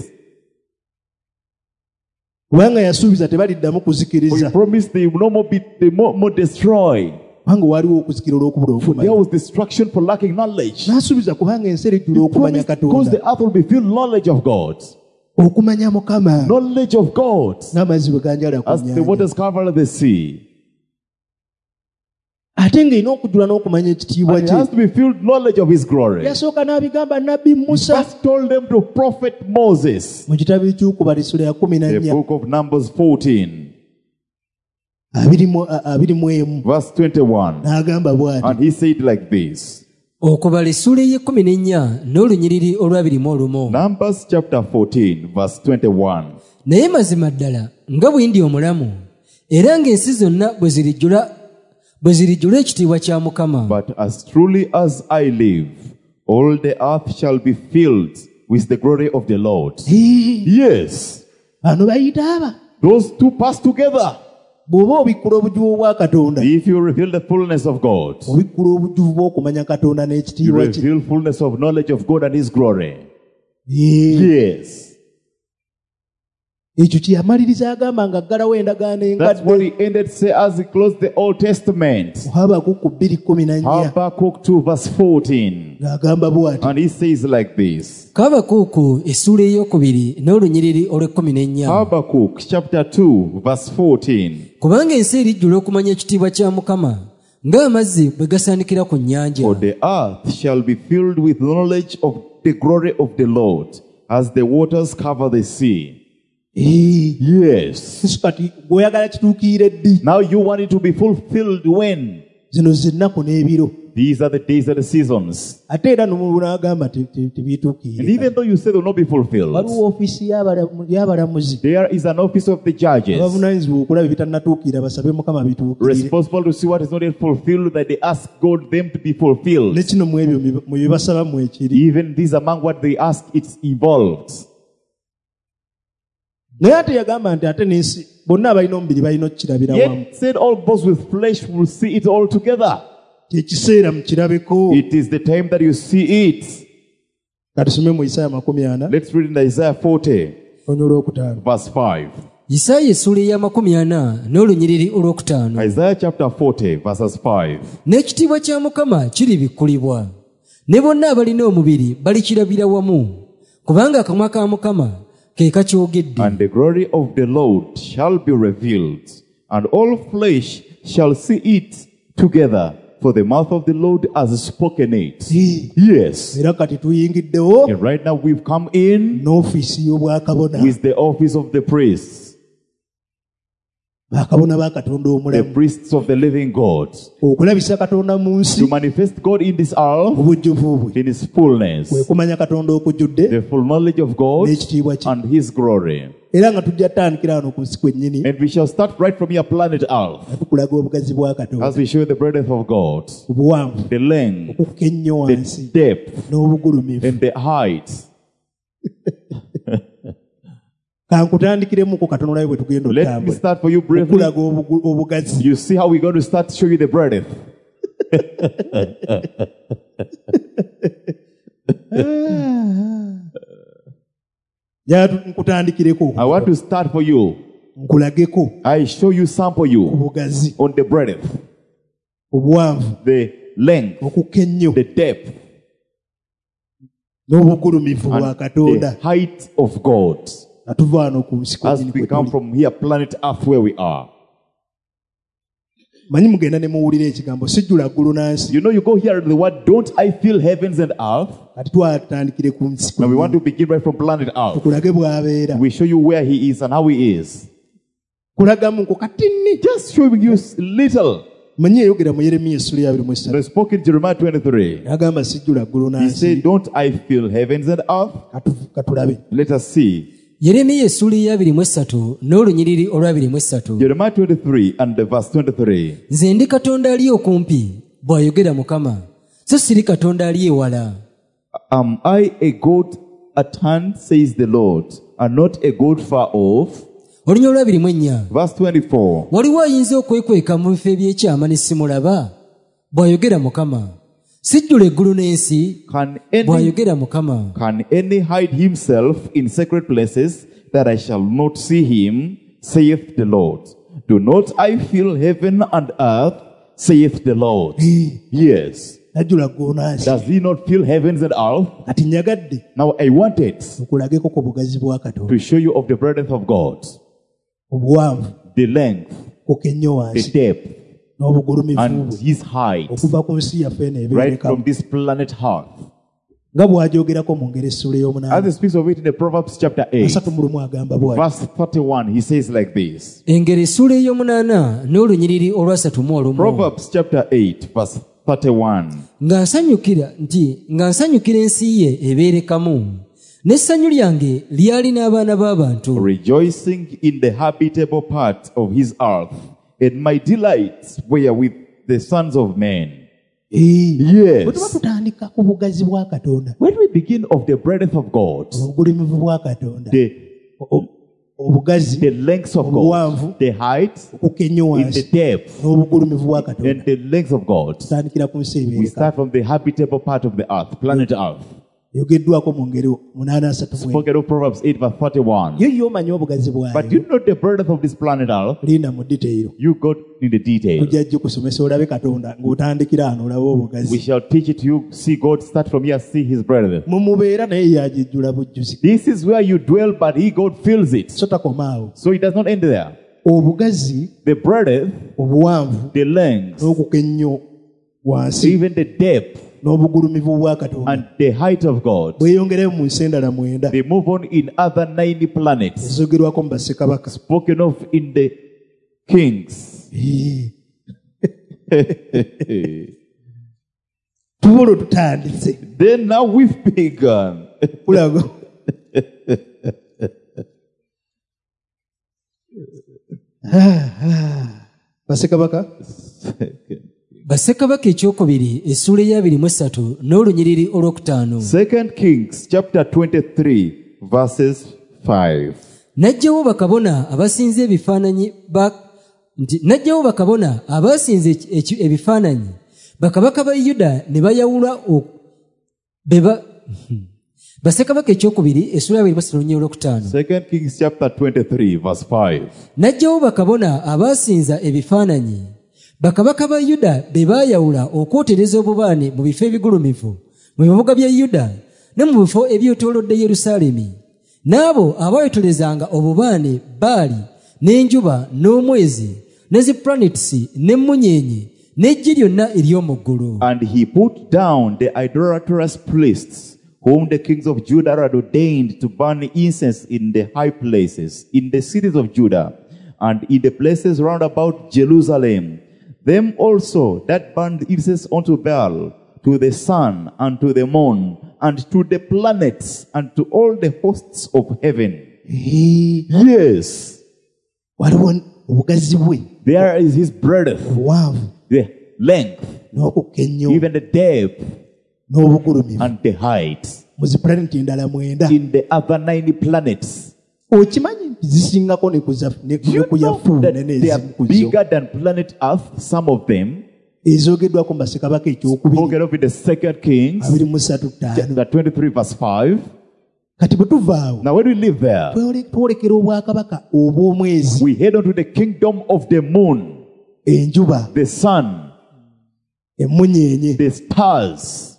kubanga yasuubiza tebaliddamu we kuzikiriza promise they will no more be they more destroyed. kubanga waaliwo okuzikira olw'okubula There okumanya. was destruction for lacking knowledge. N'asuubiza kubanga ensi erijjula He okumanya promised because the Katonda. earth will be filled with knowledge of God. Okumanya Mukama Knowledge of God. ng'amazzi bwe ganjala ku As the nnyanja. waters cover the sea. Ate ng'erina okujjula n'okumanya ekitiibwa And it has kye. to be filled with knowledge of His glory. Yasooka n'abigamba Nabbi He Musa first told them to prophet Moses. mu kitabo eky'Okubala essula ya The 14 book of Numbers 14, 21 verse 21. n'agamba bw'ati. And he said like this. Okubala essula ey'ekumi n'olunyiriri olw'abirimu. Numbers chapter 14, verse 21. Naye mazima ddala nga bwe ndi omulamu era ng'ensi zonna bwe zirijjula ekitiibwa kya Mukama. But as truly as I live, all the earth shall be filled with the glory of the Lord. Yes, Bano bayita aba. those two pass together. Bw'oba obikkula obujjuvu bwa Katonda, If you reveal the fullness of God, obikkula obujjuvu bw'okumanya Katonda you n'ekitiibwa kye. reveal fullness of knowledge of God and His glory. Yes. Ekyo kye yamaliriza agamba nga aggalawo endagaano That's what engadde. he ended say as he closed the Old Testament. Habakuku 2:14 Habakkuk 2 verse 14. ng'agamba bw'ati. And he says like this. Kabakuuku essula ey'okubiri n'olunyiriri olw'ekumi. Habakkuk chapter 2 verse 14. Kubanga ensi erijjula okumanya ekitiibwa kya Mukama ng'amazzi bwe gasaanikira ku nnyanja. For the earth shall be filled with knowledge of the glory of the Lord, as the waters cover the sea. Yes. Yesu kati gw'oyagala kituukirire ddi? Now you want it to be fulfilled when? Zino z'ennaku n'ebiro. These are the days and the seasons. Ate era n'agamba And tebituukirire. even though you say they will not be fulfilled, Waliwo ofiisi y'abalamuzi there is an office of the judges abavunaanyizibwa okulaba ebitannatuukirira basabe Mukama bituukirire. responsible to see what is not yet fulfilled, that they ask God them to be fulfilled. Ne kino mu ebyo mu bye basaba mu ekiri. Even these among what they ask, it's involved. Naye ate yagamba nti ate n'ensi bonna abalina omubiri balina okukirabira wamu. Yet said all those with flesh will see it all together. Kyekiseera mukirabeko. It is the time that you see it. Katusome mu Isaaya 40 Let's read in Isaiah 40, olunyiri olwokutaano. verse 5. Isaaya essula eya 40 n'olunyiriri olwokutaano. Isaiah chapter 40, verses 5. N'ekitiibwa kya Mukama kiribikkulibwa, ne bonna abalina omubiri balikirabira wamu, kubanga akamwa ka Mukama ke kakyogedde. And the glory of the Lord shall be revealed, and all flesh shall see it together, for the mouth of the Lord has spoken it. Yes. Era kati tuyingiddewo And right now we've come in n'ofiisi y'obwakabona. with the office of the priests, Bakabona ba Katonda the omulamu. priests of the living God, Okulabisa Katonda mu nsi to manifest God in this hour obujjuvu bwe. in His fullness, Kwe kumanya Katonda okujjudde the full knowledge of God n'ekitiibwa kye. and His glory. Era nga tujja tandikira wano ku nsi kwennyini And we shall start right from here, planet Earth, nga tukulaga obugazi bwa Katonda, as we show you the breadth of God, obuwanvu, the length, okukka ennyo wansi the depth, n'obugulumivu. and the height. Kankutandikiremu Katonda olabe bwe tugenda Let me okutambula. start for you briefly. Okulaga obugazi. You see how we're going to start to show you the breadth. Nkutandikireko I want to start for you. nkulageko I show you, sample you obugazi, on the breadth, obuwanvu, the length, okukka ennyo the depth, n'obugulumivu bwa and Katonda. the height of God. Nga tuva wano ku nsi As kwennyini we kwe come tuli. from here, planet Earth, where we are. Manyi mugenda ne muwulira ekigambo sijjula ggulu na nsi. You know, you go here the word, don't I feel heavens and earth? Kati twatandikire ku nsi Now we want kwennyini. to begin right from planet Earth. Tukulage bw'abeera. We show you where He is and how He is. Kulagamu nko katinni. Just showing you little. Manyi yayogera mu Yeremiya essula ya 23. They spoke in Jeremiah 23. N'agamba sijjula ggulu na He nsi. said, don't I feel heavens and earth? Katulabe. Let us see. Yeremiya essula eya 23 n'olunyiriri olwa 23. Jeremiah 23 and the verse 23. Nze ndi Katonda ali okumpi, bw'ayogera Mukama, so siri Katonda ali ewala. Am I a God at hand, says the Lord, and not a God far off? Olunya olwa 24. Verse 24. Waliwo ayinza okwekweka mu bifo eby'ekyama ne simulaba, bw'ayogera Mukama. Sijjula eggulu n'ensi, bw'ayogera Mukama. Can any hide himself in secret places that I shall not see him, saith the Lord? Do not I fill heaven and earth, saith the Lord? Yes. Najjula ggulu na nsi. Does he not fill heavens and earth? Kati nyagadde Now I wanted okulageko ku bugazi bwa Katonda. to show you of the breadth of God, Obuwanvu, the length, okukka ennyo the wansi, depth, n'obugulumivu and bwe. his height, Okuva ku nsi yaffe eno right ebeerekamu. from this planet Earth. Nga bw'agyogerako mu ngero essula As ey'omunaana. he speaks of it in the Proverbs chapter 8, 31 agamba bw'ati. verse 31, he says like this. Engero essula ey'omunaana n'olunyiriri olwa 31. Proverbs chapter 8, verse 31. Nga nsanyukira ensi ye ebeerekamu, n'essanyu lyange lyali n'abaana b'abantu. Rejoicing in the habitable part of his earth, and my delights were with the sons of men. Bwe tuba Yes. tutandika ku bugazi bwa Katonda, When we begin of the breadth of God, obugulumivu bwa Katonda, the obugazi, lengths of obuwanvu, God, the height, okukka ennyo in the wansi, depth, n'obugulumivu bwa and Katonda. the length of God, Tutandikira ku nsi we ebeerekamu. start from the habitable part of the earth, planet Earth. Yogeddwako mu ngero 8:30. Spoken of Proverbs 8, verse 31. Yo y'omanyi obugazi bwayo. But you know the breadth of this planet Earth. Linda mu detail. You got in the details. Tujja jjo kusomesa olabe Katonda ng'otandikira wano olabe We obugazi. shall teach it to you. See God, start from here, see his breadth. Mu mubeera naye yagijjula bujjuzi. This is where you dwell, but he, God, fills it. So takoma awo. So it does not end there. Obugazi, The breadth, obuwanvu, the length, n'okukka ennyo wansi, even the depth, n'obugulumivu bwa Katonda and the height of God. bweyongereyo mu nsi endala 9 They move on in other 9 planets, ezoogerwako mu bassekabaka. spoken of in the kings. Tubulo tutandise. Then now we've begun. Kulago. Bassekabaka bassekabaka ekyokubiri essula eya 23 n'olunyiriri olwokutaano. 2 Kings chapter 23 verses 5. Najjawo bakabona abasinze ebifaananyi najjawo bakabona abasinze ebifaananyi bakabaka ba Yuda ne bayawula bassekabaka ekyokubiri essula ya 23 n'olunyiriri olwokutaano. 2 Kings chapter 23 verse 5. Najjawo bakabona abasinza ebifaananyi bakabaka ba Yuda be baayawula okwotereza obubaane mu bifo ebigulumivu mu bibuga bya Yuda ne mu bifo ebyetoolodde Yerusaalemi, n'abo abaayotolezanga obubaane Baali n'enjuba n'omwezi ne ziplanets n'emmunyeenye n'eggi lyonna ery'omu ggulu. And he put down the idolatrous priests whom the kings of Judah had ordained to burn incense in the high places, in the cities of Judah, and in the places round about Jerusalem. Them also that burned incense unto Baal, to the sun, and to the moon, and to the planets, and to all the hosts of heaven. Yes. Waliwo obugazi bwe. There is his breadth, Obuwanvu. the length, N'okukennyo. even the depth, N'obugulumivu. and the height. Mu ziplaneti endala 9. In the other 9 planets. Okimanyi nti zisingako ne Do you ku know yafuuna that n'ezimu they are ku zo. bigger than planet Earth, some of them? Ezoogeddwako mu bassekabaka ekyokubiri Spoken of in the 2 Kings, 23:5. chapter 23 verse 5. Kati bwe tuvaawo Now when we live there, twolekera obwakabaka obw'omwezi, we head on to the kingdom of the moon, enjuba, the sun, emmunyeenye, the stars,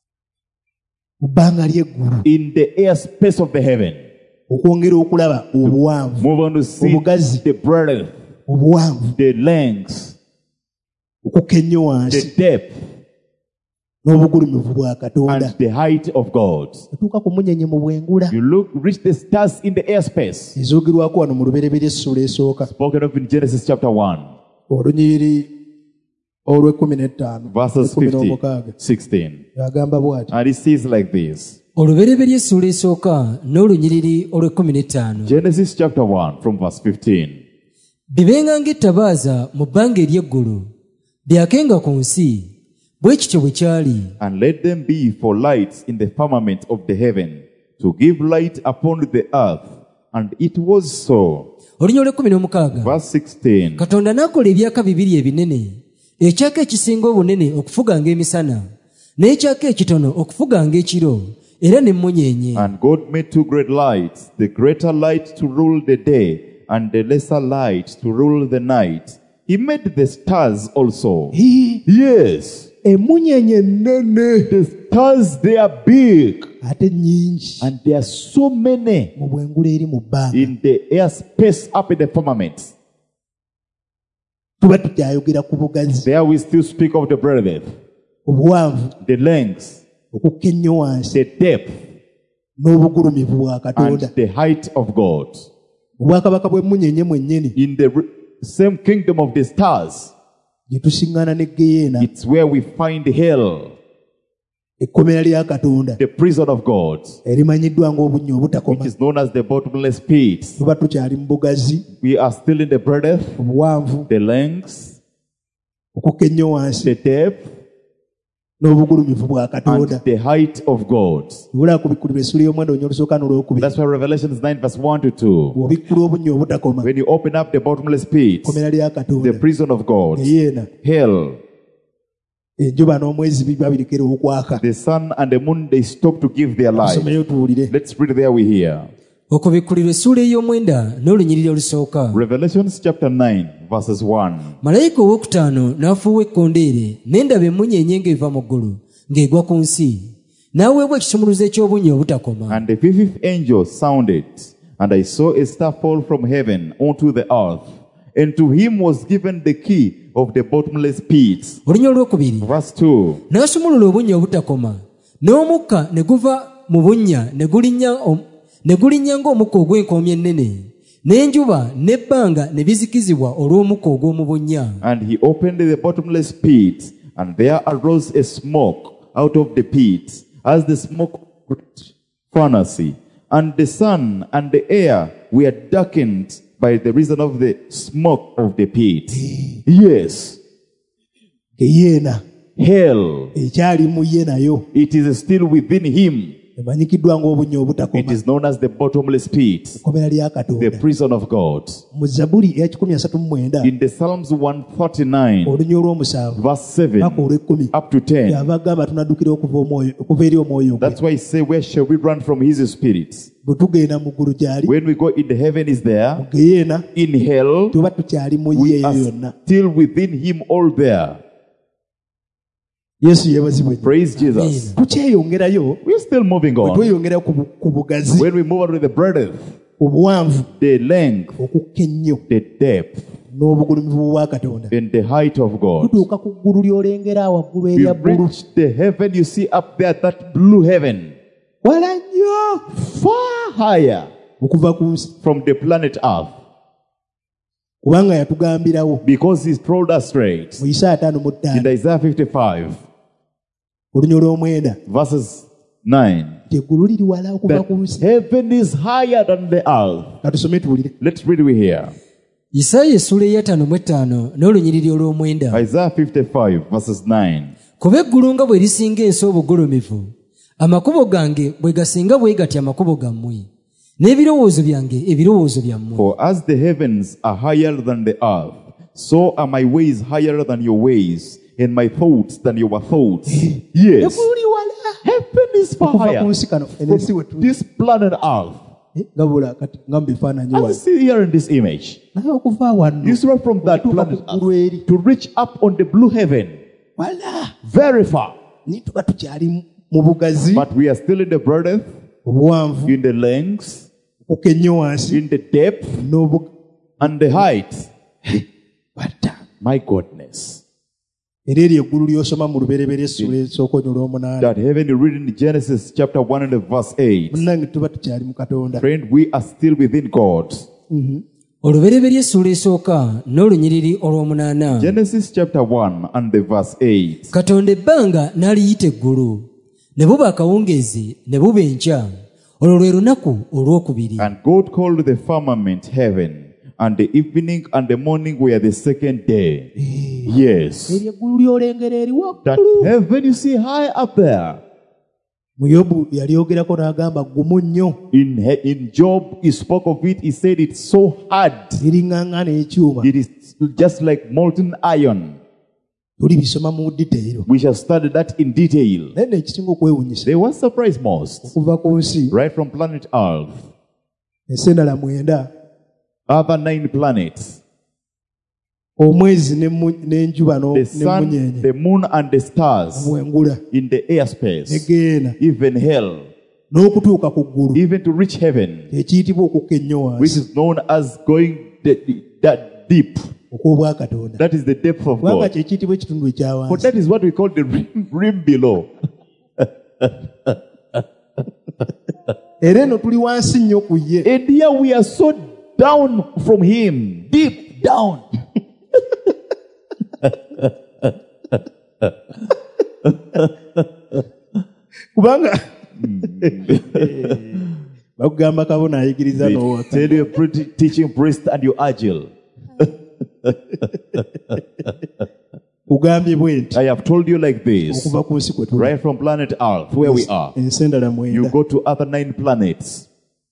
mu bbanga ly'eggulu, in the airspace of the heaven. okwongera okulaba obuwanvu, Move on to see Obugazi. the breadth, obuwanvu, the length, okukennyo wansi the depth, n'obugulumivu bwa Katonda. and the height of God. Otuuka ku munyenye mu bwengula You reach the stars in the airspace. ezoogerwako wano mu lubereberye essula esooka Spoken of in Genesis chapter 1, olunyiriri olw'e15 verses 16 16. agamba bw'ati. And it says like this. Olubereberye essula esooka n'olunyiriri olw'15. Genesis chapter 1 from verse 15. Bibenga ng'ettabaaza mu bbanga ery'eggulu, byakenga ku nsi, bwe kityo bwe kyali. And let them be for lights in the firmament of the heaven, to give light upon the earth. And it was so. Olunyiriri olw'16. Verse 16. Katonda n'akola ebyaka bibiri ebinene, ekyaka ekisinga obunene okufuga ng'emisana, n'ekyaka ekitono okufuga ng'ekiro, era n'emmunyeenye. And God made 2 great lights, the greater light to rule the day, and the lesser light to rule the night. He made the stars also. Yes. Emmunyeenye nnene The stars, they are big. ate nnyingi And there are so many mu bwengula eri mu bbanga. in the airspace up in the firmament. Tuba tukyayogera ku bugazi, There we still speak of the breadth, obuwanvu, the length, okukennyo wansi the depth, n'obugulumivu bwa and Katonda. the height of God. Obwakabaka bw'emmunyeenye mwennyini In the same kingdom of the stars, gye tusiŋŋaana ne Geyeena, it's where we find hell, ekkomera lya Katonda the prison of God, erimanyiddwa ng'obunnya which obutakoma. is known as the bottomless pit. Tuba tukyali mu bugazi, We are still in the breadth, obuwanvu, the length, okukennyo wansi the depth, n'obugulumivu bwa and Katonda. the height of God. Bw'olaba kubikulirwa essula y'omwenda olunya olusooka n'olwokubiri, That's why Revelation 9 verse 1 to 2. bw'obikkula obunnya obutakoma, When you open up the bottomless pit, ekkomera lya the Katonda, prison of God, Geyeena, hell, enjuba n'omwezi biba birekera okwaka. the sun and the moon, they stop to give their life. Tusomeyo tuwulire. Let's read there we hear. Okubikkulirwa essula ey'omwenda n'olunyiriri olusooka. Revelations chapter 9 verses 1. Malayika owookutaano n'afuuwa ekkondeere, ne ndaba emmunyeenye ng'eva mu ggulu, ng'egwa ku nsi, n'aweebwa ekisumuluzo eky'obunnya obutakoma. And the fifth angel sounded, and I saw a star fall from heaven unto the earth, and to him was given the key of the bottomless pit. olunya olwokubiri Verse 2. n'asumulula obunnya obutakoma n'omukka ne guva mu bunnya ne gulinnya ng'omukka ogw'enkoomi ennene n'enjuba n'ebbanga ne bizikizibwa olw'omukka ogw'omu bunnya. And he opened the bottomless pit, and there arose a smoke out of the pit, as the smoke of a furnace. And the sun and the air were darkened by the reason of the smoke of the pit. Yes, Geyeena hell, ekyali mu ye nayo it is still within him. emanyikiddwa ng'obunnya It obutakoma, is known as the bottomless pit, ekkomera lya the Katonda. prison of God. Mu Zabbuli eya 139 In the Psalms 139, olunya olw'omusanvu verse 7 paka olw'ekkumi up to 10, kyava agamba tunaddukira okuva eri omwoyo gwe. that's why I say, where shall we run from his spirit? Bwe tugenda mu ggulu gy'ali When we go in the heaven is there, mu Geyeena in hell, tuba tukyali mu ye we eyo are yonna. still within him all there. Yesu yeebazibwe. Praise Jesus. Tukyeyongerayo We're still moving bwe on. tweyongera ku bugazi, When we move on with the breadth, ku buwanvu, the length, okukka ennyo the depth, n'obugulumivu bwa Katonda, and the height of God. tutuuka ku ggulu ly'olengera waggulu We erya bbulu. reach the heaven you see up there, that blue heaven, Wala nnyo far higher okuva ku nsi, from the planet Earth, kubanga yatugambirawo because He told us straight mu Isaaya 55 in Isaiah 55, olunya olw'omwenda verses 9, nti eggulu liri wala okuva that ku nsi. heaven is higher than the earth. Katusome tuwulire. Let's read it here. Isaaya essula eya 55 n'olunyiriri olw'omwenda. Isaiah 55, verses 9. Kuba eggulu nga bwe lisinga ensi obugulumivu, amakubo gange bwe gasinga bwe gati amakubo gammwe, n'ebirowoozo byange ebirowoozo byammwe. For as the heavens are higher than the earth, so are my ways higher than your ways, and my thoughts than your thoughts. Yes, Eggulu liri wala heaven is far okuva ku higher nsi kano ensi we from tuli. this planet earth. Gabula kati nga mu bifaananyi As you wano. see here in this image, Naye okuva wano you see right from that okutuuka planet ku ggulu eri earth to reach up on the blue heaven, wala very far. naye tuba tukyali mu bugazi, But we are still in the breadth, obuwanvu, in the length, okukka ennyo wansi in the depth, and the height. bata. My goodness. Era eryo eggulu ly'osoma mu lubereberye essula esooka onyo olw'omunaana. That heaven you read in Genesis chapter 1 and verse 8. Munnange tuba tukyali mu Katonda. Friend, we are still within God. Olubereberye essula esooka n'olunyiriri olw'omunaana. Genesis chapter 1 and the verse 8. Katonda ebbanga n'aliyita eggulu, ne buba akawungeezi ne buba enkya, olwo lwe lunaku olwokubiri. And God called the firmament heaven, and the evening and the morning were the second day. Yes. Eryo eggulu ly'olengera eri That waggulu. heaven you see high up there. Mu Yobu yalyogerako n'agamba gumu nnyo, In Job, he spoke of it. He said it's so hard. liriŋŋaŋŋana ekyuma. It is just like molten iron. Tulibisoma mu detail. We shall study that in detail. Naye n'ekisinga okwewuunyisa They were surprised most. okuva ku nsi Right from planet Earth. ensi endala mwenda, Other 9 planets. omwezi n'enjuba The sun, n'emmunyeenye the moon, and the stars mwengula in the airspace. negeena Even hell. n'okutuuka ku ggulu Even to reach heaven. ekiyitibwa okukka ennyo Which wansi is known as going that deep. okw'obwa Katonda. That is the depth of Kubanga God. kyekiyitibwa ekitundu ekya For wansi. that is what we call the rim below. Era eno tuli wansi nnyo ku ye. And here we are so down from Him. Deep down. Kubanga bakugamba kabona ayigiriza They n'owaka. tell you teaching priest and you agile. Kugambye bwe nti I have told you like this. okuva ku nsi kwe tuli Right from planet Earth, where we are. ensi endala You mwenda go to other 9 planets.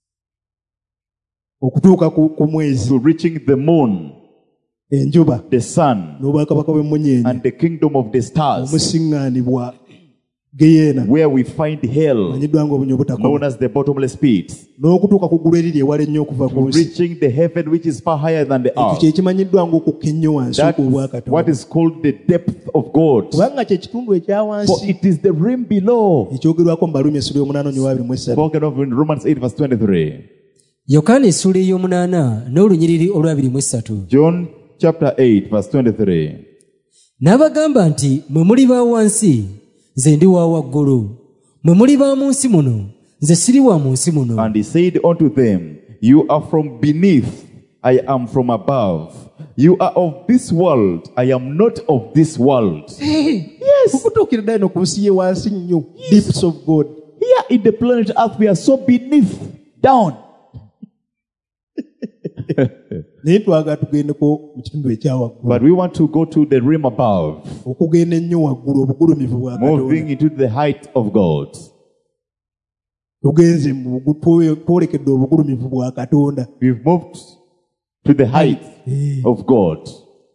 okutuuka ku mwezi, To reaching the moon, enjuba the sun, n'obwakabaka bw'emmunyeenye and the kingdom of the stars. omusiŋŋaanibwa Geyeena Where we find hell, manyiddwa ng'obunya obutakoma, known as the bottomless pit. n'okutuuka ku ggulu eriri ewala ennyo okuva ku nsi. Reaching the heaven which is far higher than the Ekyo earth. kye kimanyiddwa ng'okukka ennyo wansi That's okw'obwa what Katonda. is called the depth of God. Kubanga kye kitundu ekya For wansi it is the rim below. ekyogerwako mu Baluumi essula y'omunaana onyo wa 23. Spoken of in Romans 8 verse 23. Yokaana essula ey'omunaana n'olunyiriri olwa 23. John chapter 8 verse 23. n'abagamba nti mwe muli ba wansi nze ndi wa waggulu, mwe muli ba mu nsi muno nze siri wa mu nsi muno. And he said unto them, You are from beneath, I am from above. You are of this world, I am not of this world. Yes. Okutuukira ddala eno ku nsi ye wansi nnyo. Deeps of God. Here in the planet Earth, we are so beneath, down. Naye twagala tugendeko mu kitundu ekya waggulu. But we want to go to the realm above, Okugenda ennyo waggulu obugulumivu bwa moving Katonda. into the height of God. Tugenze mu twolekedde obugulumivu bwa Katonda. We've moved to the height of God.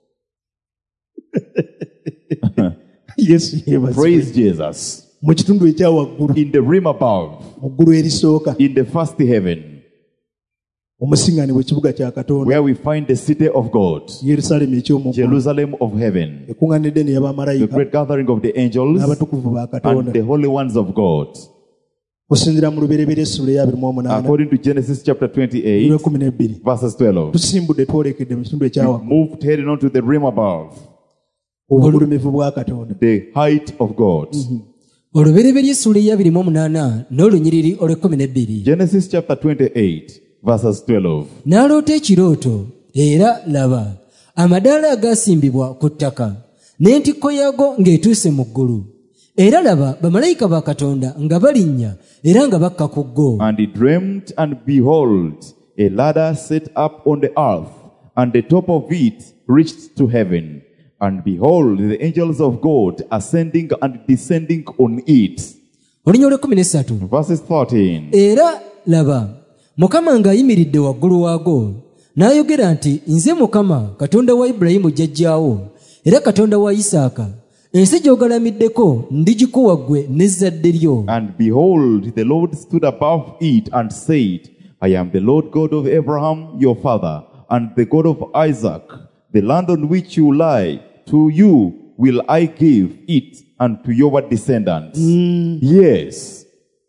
Yesu yeebazibwe. Praise Jesus. Mu kitundu ekya waggulu, In the realm above, mu ggulu erisooka, in the first heaven, omusiŋŋaanibwa ekibuga kya Katonda, where we find the city of God, Yerusaalemi ekyomuggulu, Jerusalem of heaven, ekuŋŋaanidde ne the y'abamalayika great gathering of the angels n'abatukuvu ba and Katonda. the holy ones of God. Okusinziira mu lubereberye essula eya 28 According to Genesis chapter 28, 12, verses 12, tusimbudde twolekedde mu kitundu ekya waggulu, moved heading on to the realm above, obugulumivu bwa Katonda. the height of God. Olubereberye essula eya 28 n'olunyiriri olw'12. Genesis chapter 28, verses 12. N'aloota ekirooto, era laba, amadaala agaasimbibwa ku ttaka, n'entikko yaago ng'etuuse mu ggulu. Era laba, bamalayika ba Katonda nga balinnya era nga bakka ku go. And he dreamed, and behold, a ladder set up on the earth, and the top of it reached to heaven. And behold, the angels of God ascending and descending on it. Olunyiriri olw'13. Verses 13. Era laba, Mukama ng'ayimiridde waggulu waago, n'ayogera nti, Nze Mukama, Katonda wa Ibulayimu jjajjaawo, era Katonda wa Isaaka. Ensi gy'ogalamiddeko ndigikuwa ggwe n'ezzadde lyo. And behold, the Lord stood above it and said, I am the Lord God of Abraham your father, and the God of Isaac. The land on which you lie, to you will I give it, and to your descendants. Yes.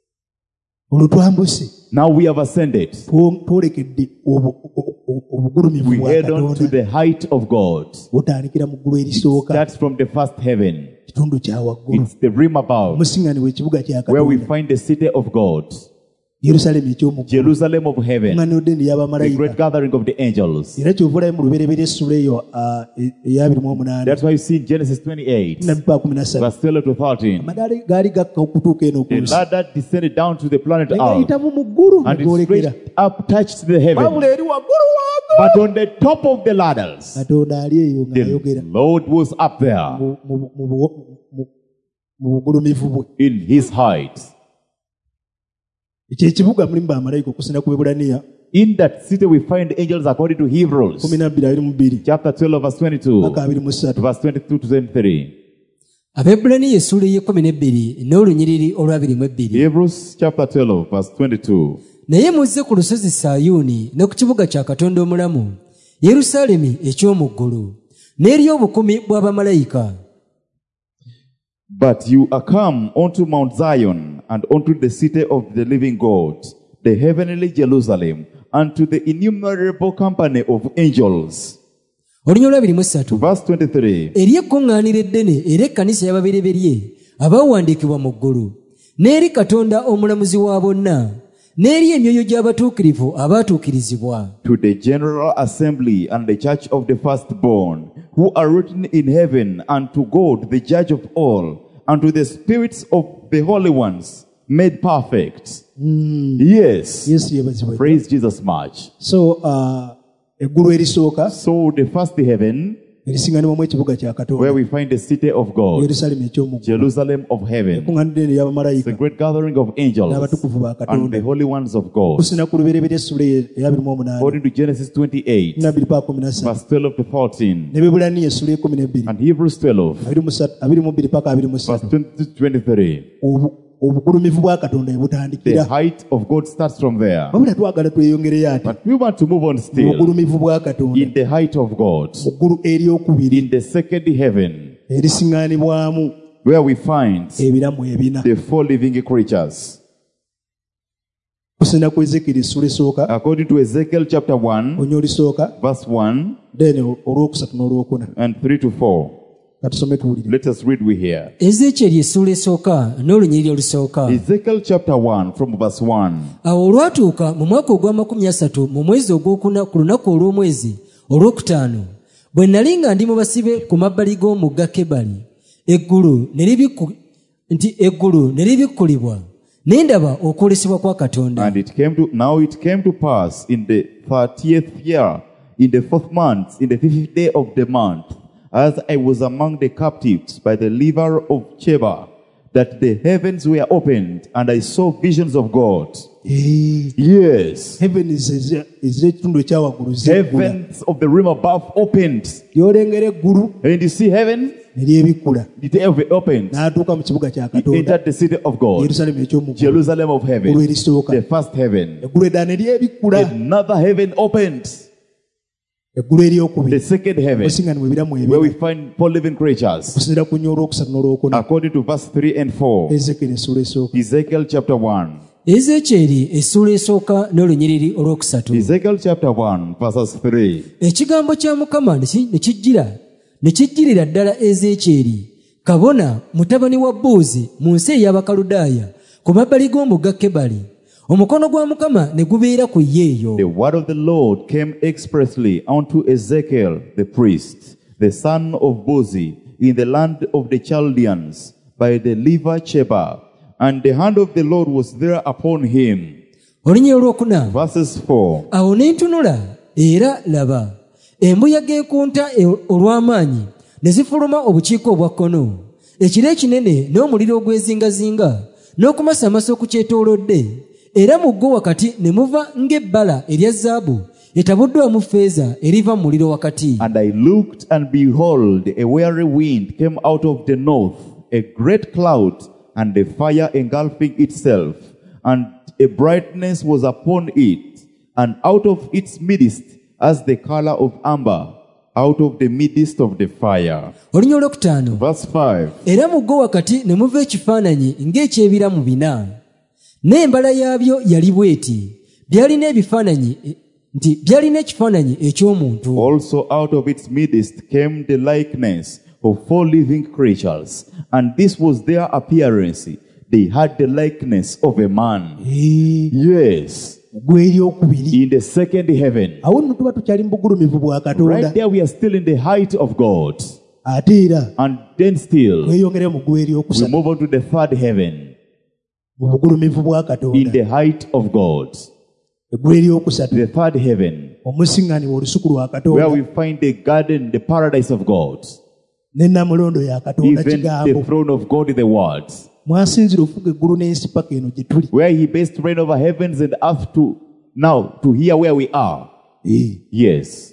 Olutwambuse Now we have ascended. twolekedde obugulumivu We bwa head on to Katonda. the height of God. Butandikira mu ggulu erisooka, That's from the first heaven. kitundu kya waggulu, It's the realm above, omusiŋŋaanibwa ekibuga kya where we Katonda, find the city of God, Yerusaalemi ekyomuggulu, Jerusalem of heaven, ekuŋŋaanidde ne the y'abamalayika. great gathering of the angels. Era kyova olabe mu lubereberye essula eyo eya 28 That's why you see in Genesis 28, na 13, verse 12 to 13, amadaala gaali gakka okutuuka eno ku the nsi, ladder descended down to the planet ne Earth, gayitamu mu ggulu ne and it goolekera. stretched up, touched the heaven. Wabula eri waggulu waago, But on the top of the ladders, Katonda ali eyo the ng'ayogera Lord was up there mu bugulumivu bwe. in his height. Ekyo ekibuga mulimu bamalayika okusinda ku Bebulaniya In that city we find angels according to Hebrews, 12:22 chapter 12, verse 22, mpaka 23. verse 22 to 23. Abaebbulaniya essula ey'e12 n'olunyiriri olw'22. Hebrews chapter 12, verse 22. Naye muzze ku lusozi Sayuuni ne ku kibuga kya Katonda omulamu, Yerusaalemi eky'omu ggulu, n'eri obukumi bw'abamalayika. But you are come unto Mount Zion, and unto the city of the living God, the heavenly Jerusalem, and to the innumerable company of angels. Olunyiriri olw'23. Verse 23. Eri ekkuŋŋaaniro eddene era ekkanisa y'ababereberye abaawandiikibwa mu ggulu, n'eri Katonda omulamuzi wa bonna, n'eri emyoyo gy'abatuukirivu abaatuukirizibwa. To the general assembly and the church of the firstborn, who are written in heaven, and to God, the judge of all, and to the spirits of the holy ones, made perfect. Yes. Yesu yeebazibwe. Praise Jesus much. So eggulu erisooka So the first heaven, erisiŋŋanibwamu ekibuga kya where Katonda, we find the city of God, Yerusaalemi eky'omu ggulu, Jerusalem of heaven, ekuŋŋaanidde ne the y'abamalayika great gathering of angels n'abatukuvu ba and Katonda. the holy ones of God. Okusinda ku lubereberye essula eya 28 According to Genesis 28, 13, verse 12 to 14, ne Bebulaniya essula 12, and Hebrews 12, 22 paka verse 23. 20 to 23. Obugulumivu bwa Katonda The ebutandikira. height of God starts from there. Wabula twagala tweyongereyo ate But we want to move on mu still bugulumivu bwa Katonda, in the height of God, mu ggulu eryokubiri in the second heaven, erisiŋŋaanibwamu where we find ebiramu ebina. the four living creatures. Okusinda ku Ezekieri essula esooka, According to Ezekiel chapter 1, onyo olisooka, verse 1 then olwokusatu n'olwokuna. and 3 to 4. katusome tuwulire. Let us read we here. Ezekyeri essula esooka n'olunyiriri olusooka. Ezekiel chapter 1 from verse 1. Awo olwatuuka mu mwaka ogw'amakumi-asatu mu mwezi ogwokuna ku lunaku olw'omwezi olwokutaano, bwe nnali nga ndi mu basibe ku mabbali g'omugga Kebali, eggulu ne libikkulibwa, ne ndaba okwolesebwa kwa Katonda. And it came to pass in the 30th year, in the 4th month, in the 50th day of the month, as I was among the captives by the river of Chebar, that the heavens were opened, and I saw visions of God. Yes. Heavens ekitundu ekyawaggulu zeggula. Heavens of the realm above opened. Gy'olengera eggulu And you see heaven, ne lyebikkula. it opened. N'atuuka mu kibuga kya He Katonda, entered the city of God, Yerusaalemi ekyomuggulu, Jerusalem of heaven, olwerisooka. the first heaven. Eggulu eddala ne lyebikkula. Another heaven opened, Eggulu eryokubiri the second heaven, osinganibwa ebiramu where we ebina find four living creatures, okusinziira ku nnya olwokusatu n'olwokuna. according to verse 3 and 4. Ezekiel essula esooka. Ezekiel chapter 1. Ezekyeri essula esooka n'olunyiriri olwokusatu. Ezekiel chapter 1, verses 3. Ekigambo kya Mukama ne kijjirira ddala Ezekyeri kabona mutabani wa Buuzi mu nsi ey'Abakaludaaya ku mabbali g'omugga Kebali. Omukono gwa Mukama ne gubeera ku ye eyo. The word of the Lord came expressly unto Ezekiel the priest, the son of Buzi, in the land of the Chaldeans, by the river Chebar. And the hand of the Lord was there upon him. Olunyiriri olwokuna. Verses 4. Awo ne ntunula, era laba, embuyaga enkunta olw'amaanyi ne zifuluma obukiiko obwa kkono, ekire ekinene n'omuliro ogwezingazinga n'okumasamasa okukyetoolodde, era mu gwo wakati ne muva ng'ebbala erya zaabu etabuddwamu ffeeza eriva mu muliro wakati. And I looked, and behold, a weary wind came out of the north, a great cloud, and the fire engulfing itself, and a brightness was upon it, and out of its midst as the color of amber, out of the midst of the fire. Olunyiriri olwokutaano. Verse 5. Era mu gwo wakati ne muva ekifaananyi ng'ekyebiramu bina, n'embala yaabyo yali bw'eti, byalina ekifaananyi eky'omuntu. Also out of its midst came the likeness of four living creatures, and this was their appearance. They had the likeness of a man. Yes. Eggulu eryokubiri. In the second heaven. Awo nno tuba tukyali mu bugulumivu bwa Katonda. Right there we are still in the height of God. Ate era And then still tweyongere mu ggulu we eryokusatu move on to the third heaven. mu bugulumivu bwa In Katonda. the height of God. Eggulu eryokusatu The third heaven. omusiŋŋaanibwa olusuku lwa Where we Katonda find the garden, the paradise of God. ne namulondo ya Katonda Even the kigambo. throne of God in the world. Mwasinzira ofuga eggulu n'ensi paka eno gye tuli. Where he based reign over heavens and earth to here where we are. Yes.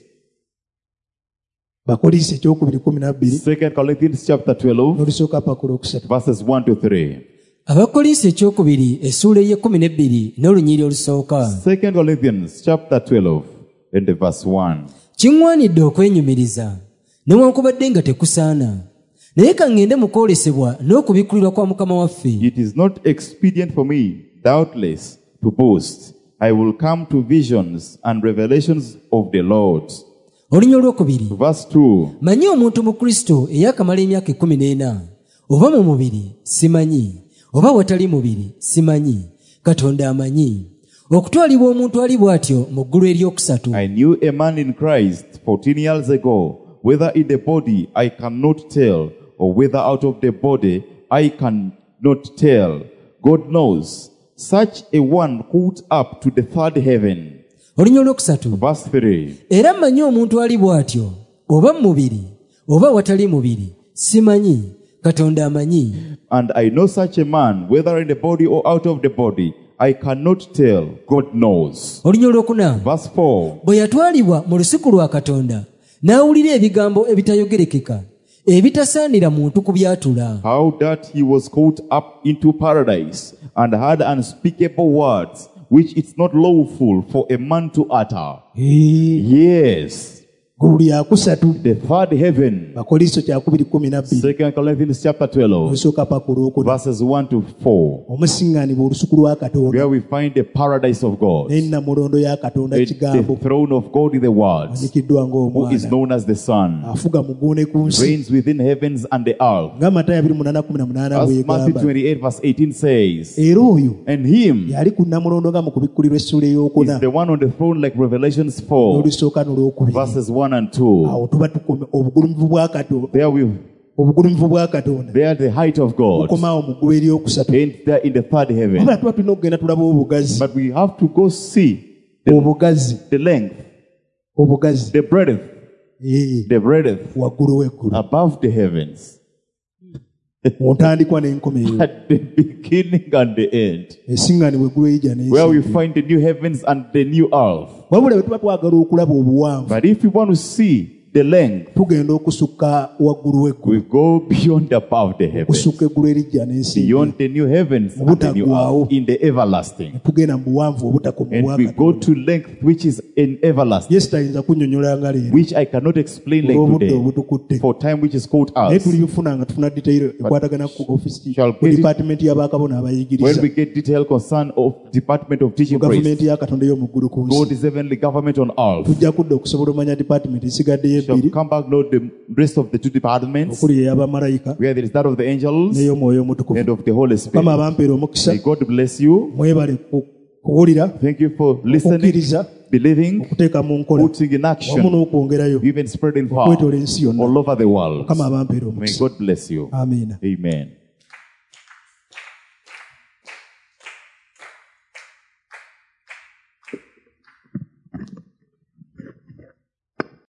Bakolisi ekyokubiri 12 2 Corinthians chapter 12, n'olusooka paka olwokusatu. verses 1 to 3. Abakolinsi ekyokubiri essula ey'ekkumi n'olunyiriri olusooka. 2 Corinthians chapter 12 and the verse 1. Kiŋŋwanidde okwenyumiriza newankubadde nga tekusaana, naye ka ŋŋende mu kwolesebwa n'okubikkulirwa kwa Mukama waffe. It is not expedient for me, doubtless, to boast. I will come to visions and revelations of the Lord. Olunyiriri olwokubiri. Verse 2. Manyi omuntu mu Kristo eyakamala emyaka 14, oba mu mubiri simanyi, oba watali mubiri simanyi, Katonda amanyi. Okutwalibwa omuntu ali bw'atyo mu ggulu eryokusatu. I knew a man in Christ 14 years ago, whether in the body I cannot tell, or whether out of the body I cannot tell. God knows. Such a one caught up to the third heaven. Olunyiriri olwokusatu. Verse 3. Era mmanyi omuntu ali bw'atyo, oba mu mubiri, oba watali mubiri simanyi, Katonda amanyi. And I know such a man, whether in the body or out of the body, I cannot tell. God knows. Olunyiriri olwokuna. Verse 4. Bwe yatwalibwa mu lusuku lwa Katonda, n'awulira ebigambo ebitayogerekeka, ebitasaanira muntu kubyatula. How that he was caught up into paradise, and had unspeakable words, which it's not lawful for a man to utter. Yes. ggulu lya kusatu The third heaven. Bakoliso 2:12 2 Corinthians chapter 12. osooka paka olwokuna Verses 1 to 4. omusiŋŋaanibwa olusuku lwa Katonda Where we find the paradise of God. n'ennamulondo ya Katonda The kigambo throne of God in the world. anyikiddwa Who is ng'omwana known as the Son. afuga mu ggulu ne ku nsi Reigns within heavens and the earth. nga Matayo 28:18 As Matthew bw'egamba 28 verse 18 says. era oyo And him yali ku nnamulondo nga mu kubikkulirwa essula ey'okuna is the one on the throne like Revelations 4 n'olusooka n'olwokubiri verses 1 and 2. awo tuba tukome obugulumivu bwa Katonda There the height of God. bukomaawo mu ggulu eryokusatu And there in the third heaven. wabula tuba tulina okugenda tulaba obugazi But we have to go see obugazi the length, obugazi the breadth, the breadth waggulu w'eggulu above the heavens. mu ntandikwa n'enkomerero At the beginning and the end. esiŋŋaanibwa eggulu erija Where we n'ensi find the new heavens and the new earth. wabula bwe tuba twagala okulaba obuwanvu But if we want to see the length, tugenda okusukka waggulu w'eggulu we go beyond above the heavens. okusukka eggulu erijja n'ensi Beyond the new heavens and the new Obutaggwaawo. earth. In the everlasting. tugenda mu buwanvu obutakoma And obwa we go Katonda to length which is in everlasting. yesu tayinza kunnyonnyola nga leero Which I cannot explain like olw'obudde today. obutukutte For time which is called naye us. tulibifuna nga tufuna detailo ekwatagana ku ofisi shall ku get it- dipaatimenti y'abakabona When abayigiriza we get detailed concern of Department of Teaching mu Priests. gavumenti ya Katonda y'omuggulu ku nsi God is heavenly government on earth. tujja kudda okusobola omanya dipaatimenti esigaddeyo Shall ebbiri come back, know the rest of the two departments. okuli ey'abamalayika Where there is that of the angels n'ey'omwoyo omutukuvu and of the Holy mukama Spirit. abampeera omukisa May God bless you. mwebale kuwulira Thank you for listening, okukkiriza believing, okuteeka mu nkola putting in wamu action, n'okwongerayo even spreading okwetoola power ensi yonna all over the world. mukama abampeera May omukisa God bless you. amiina Amen.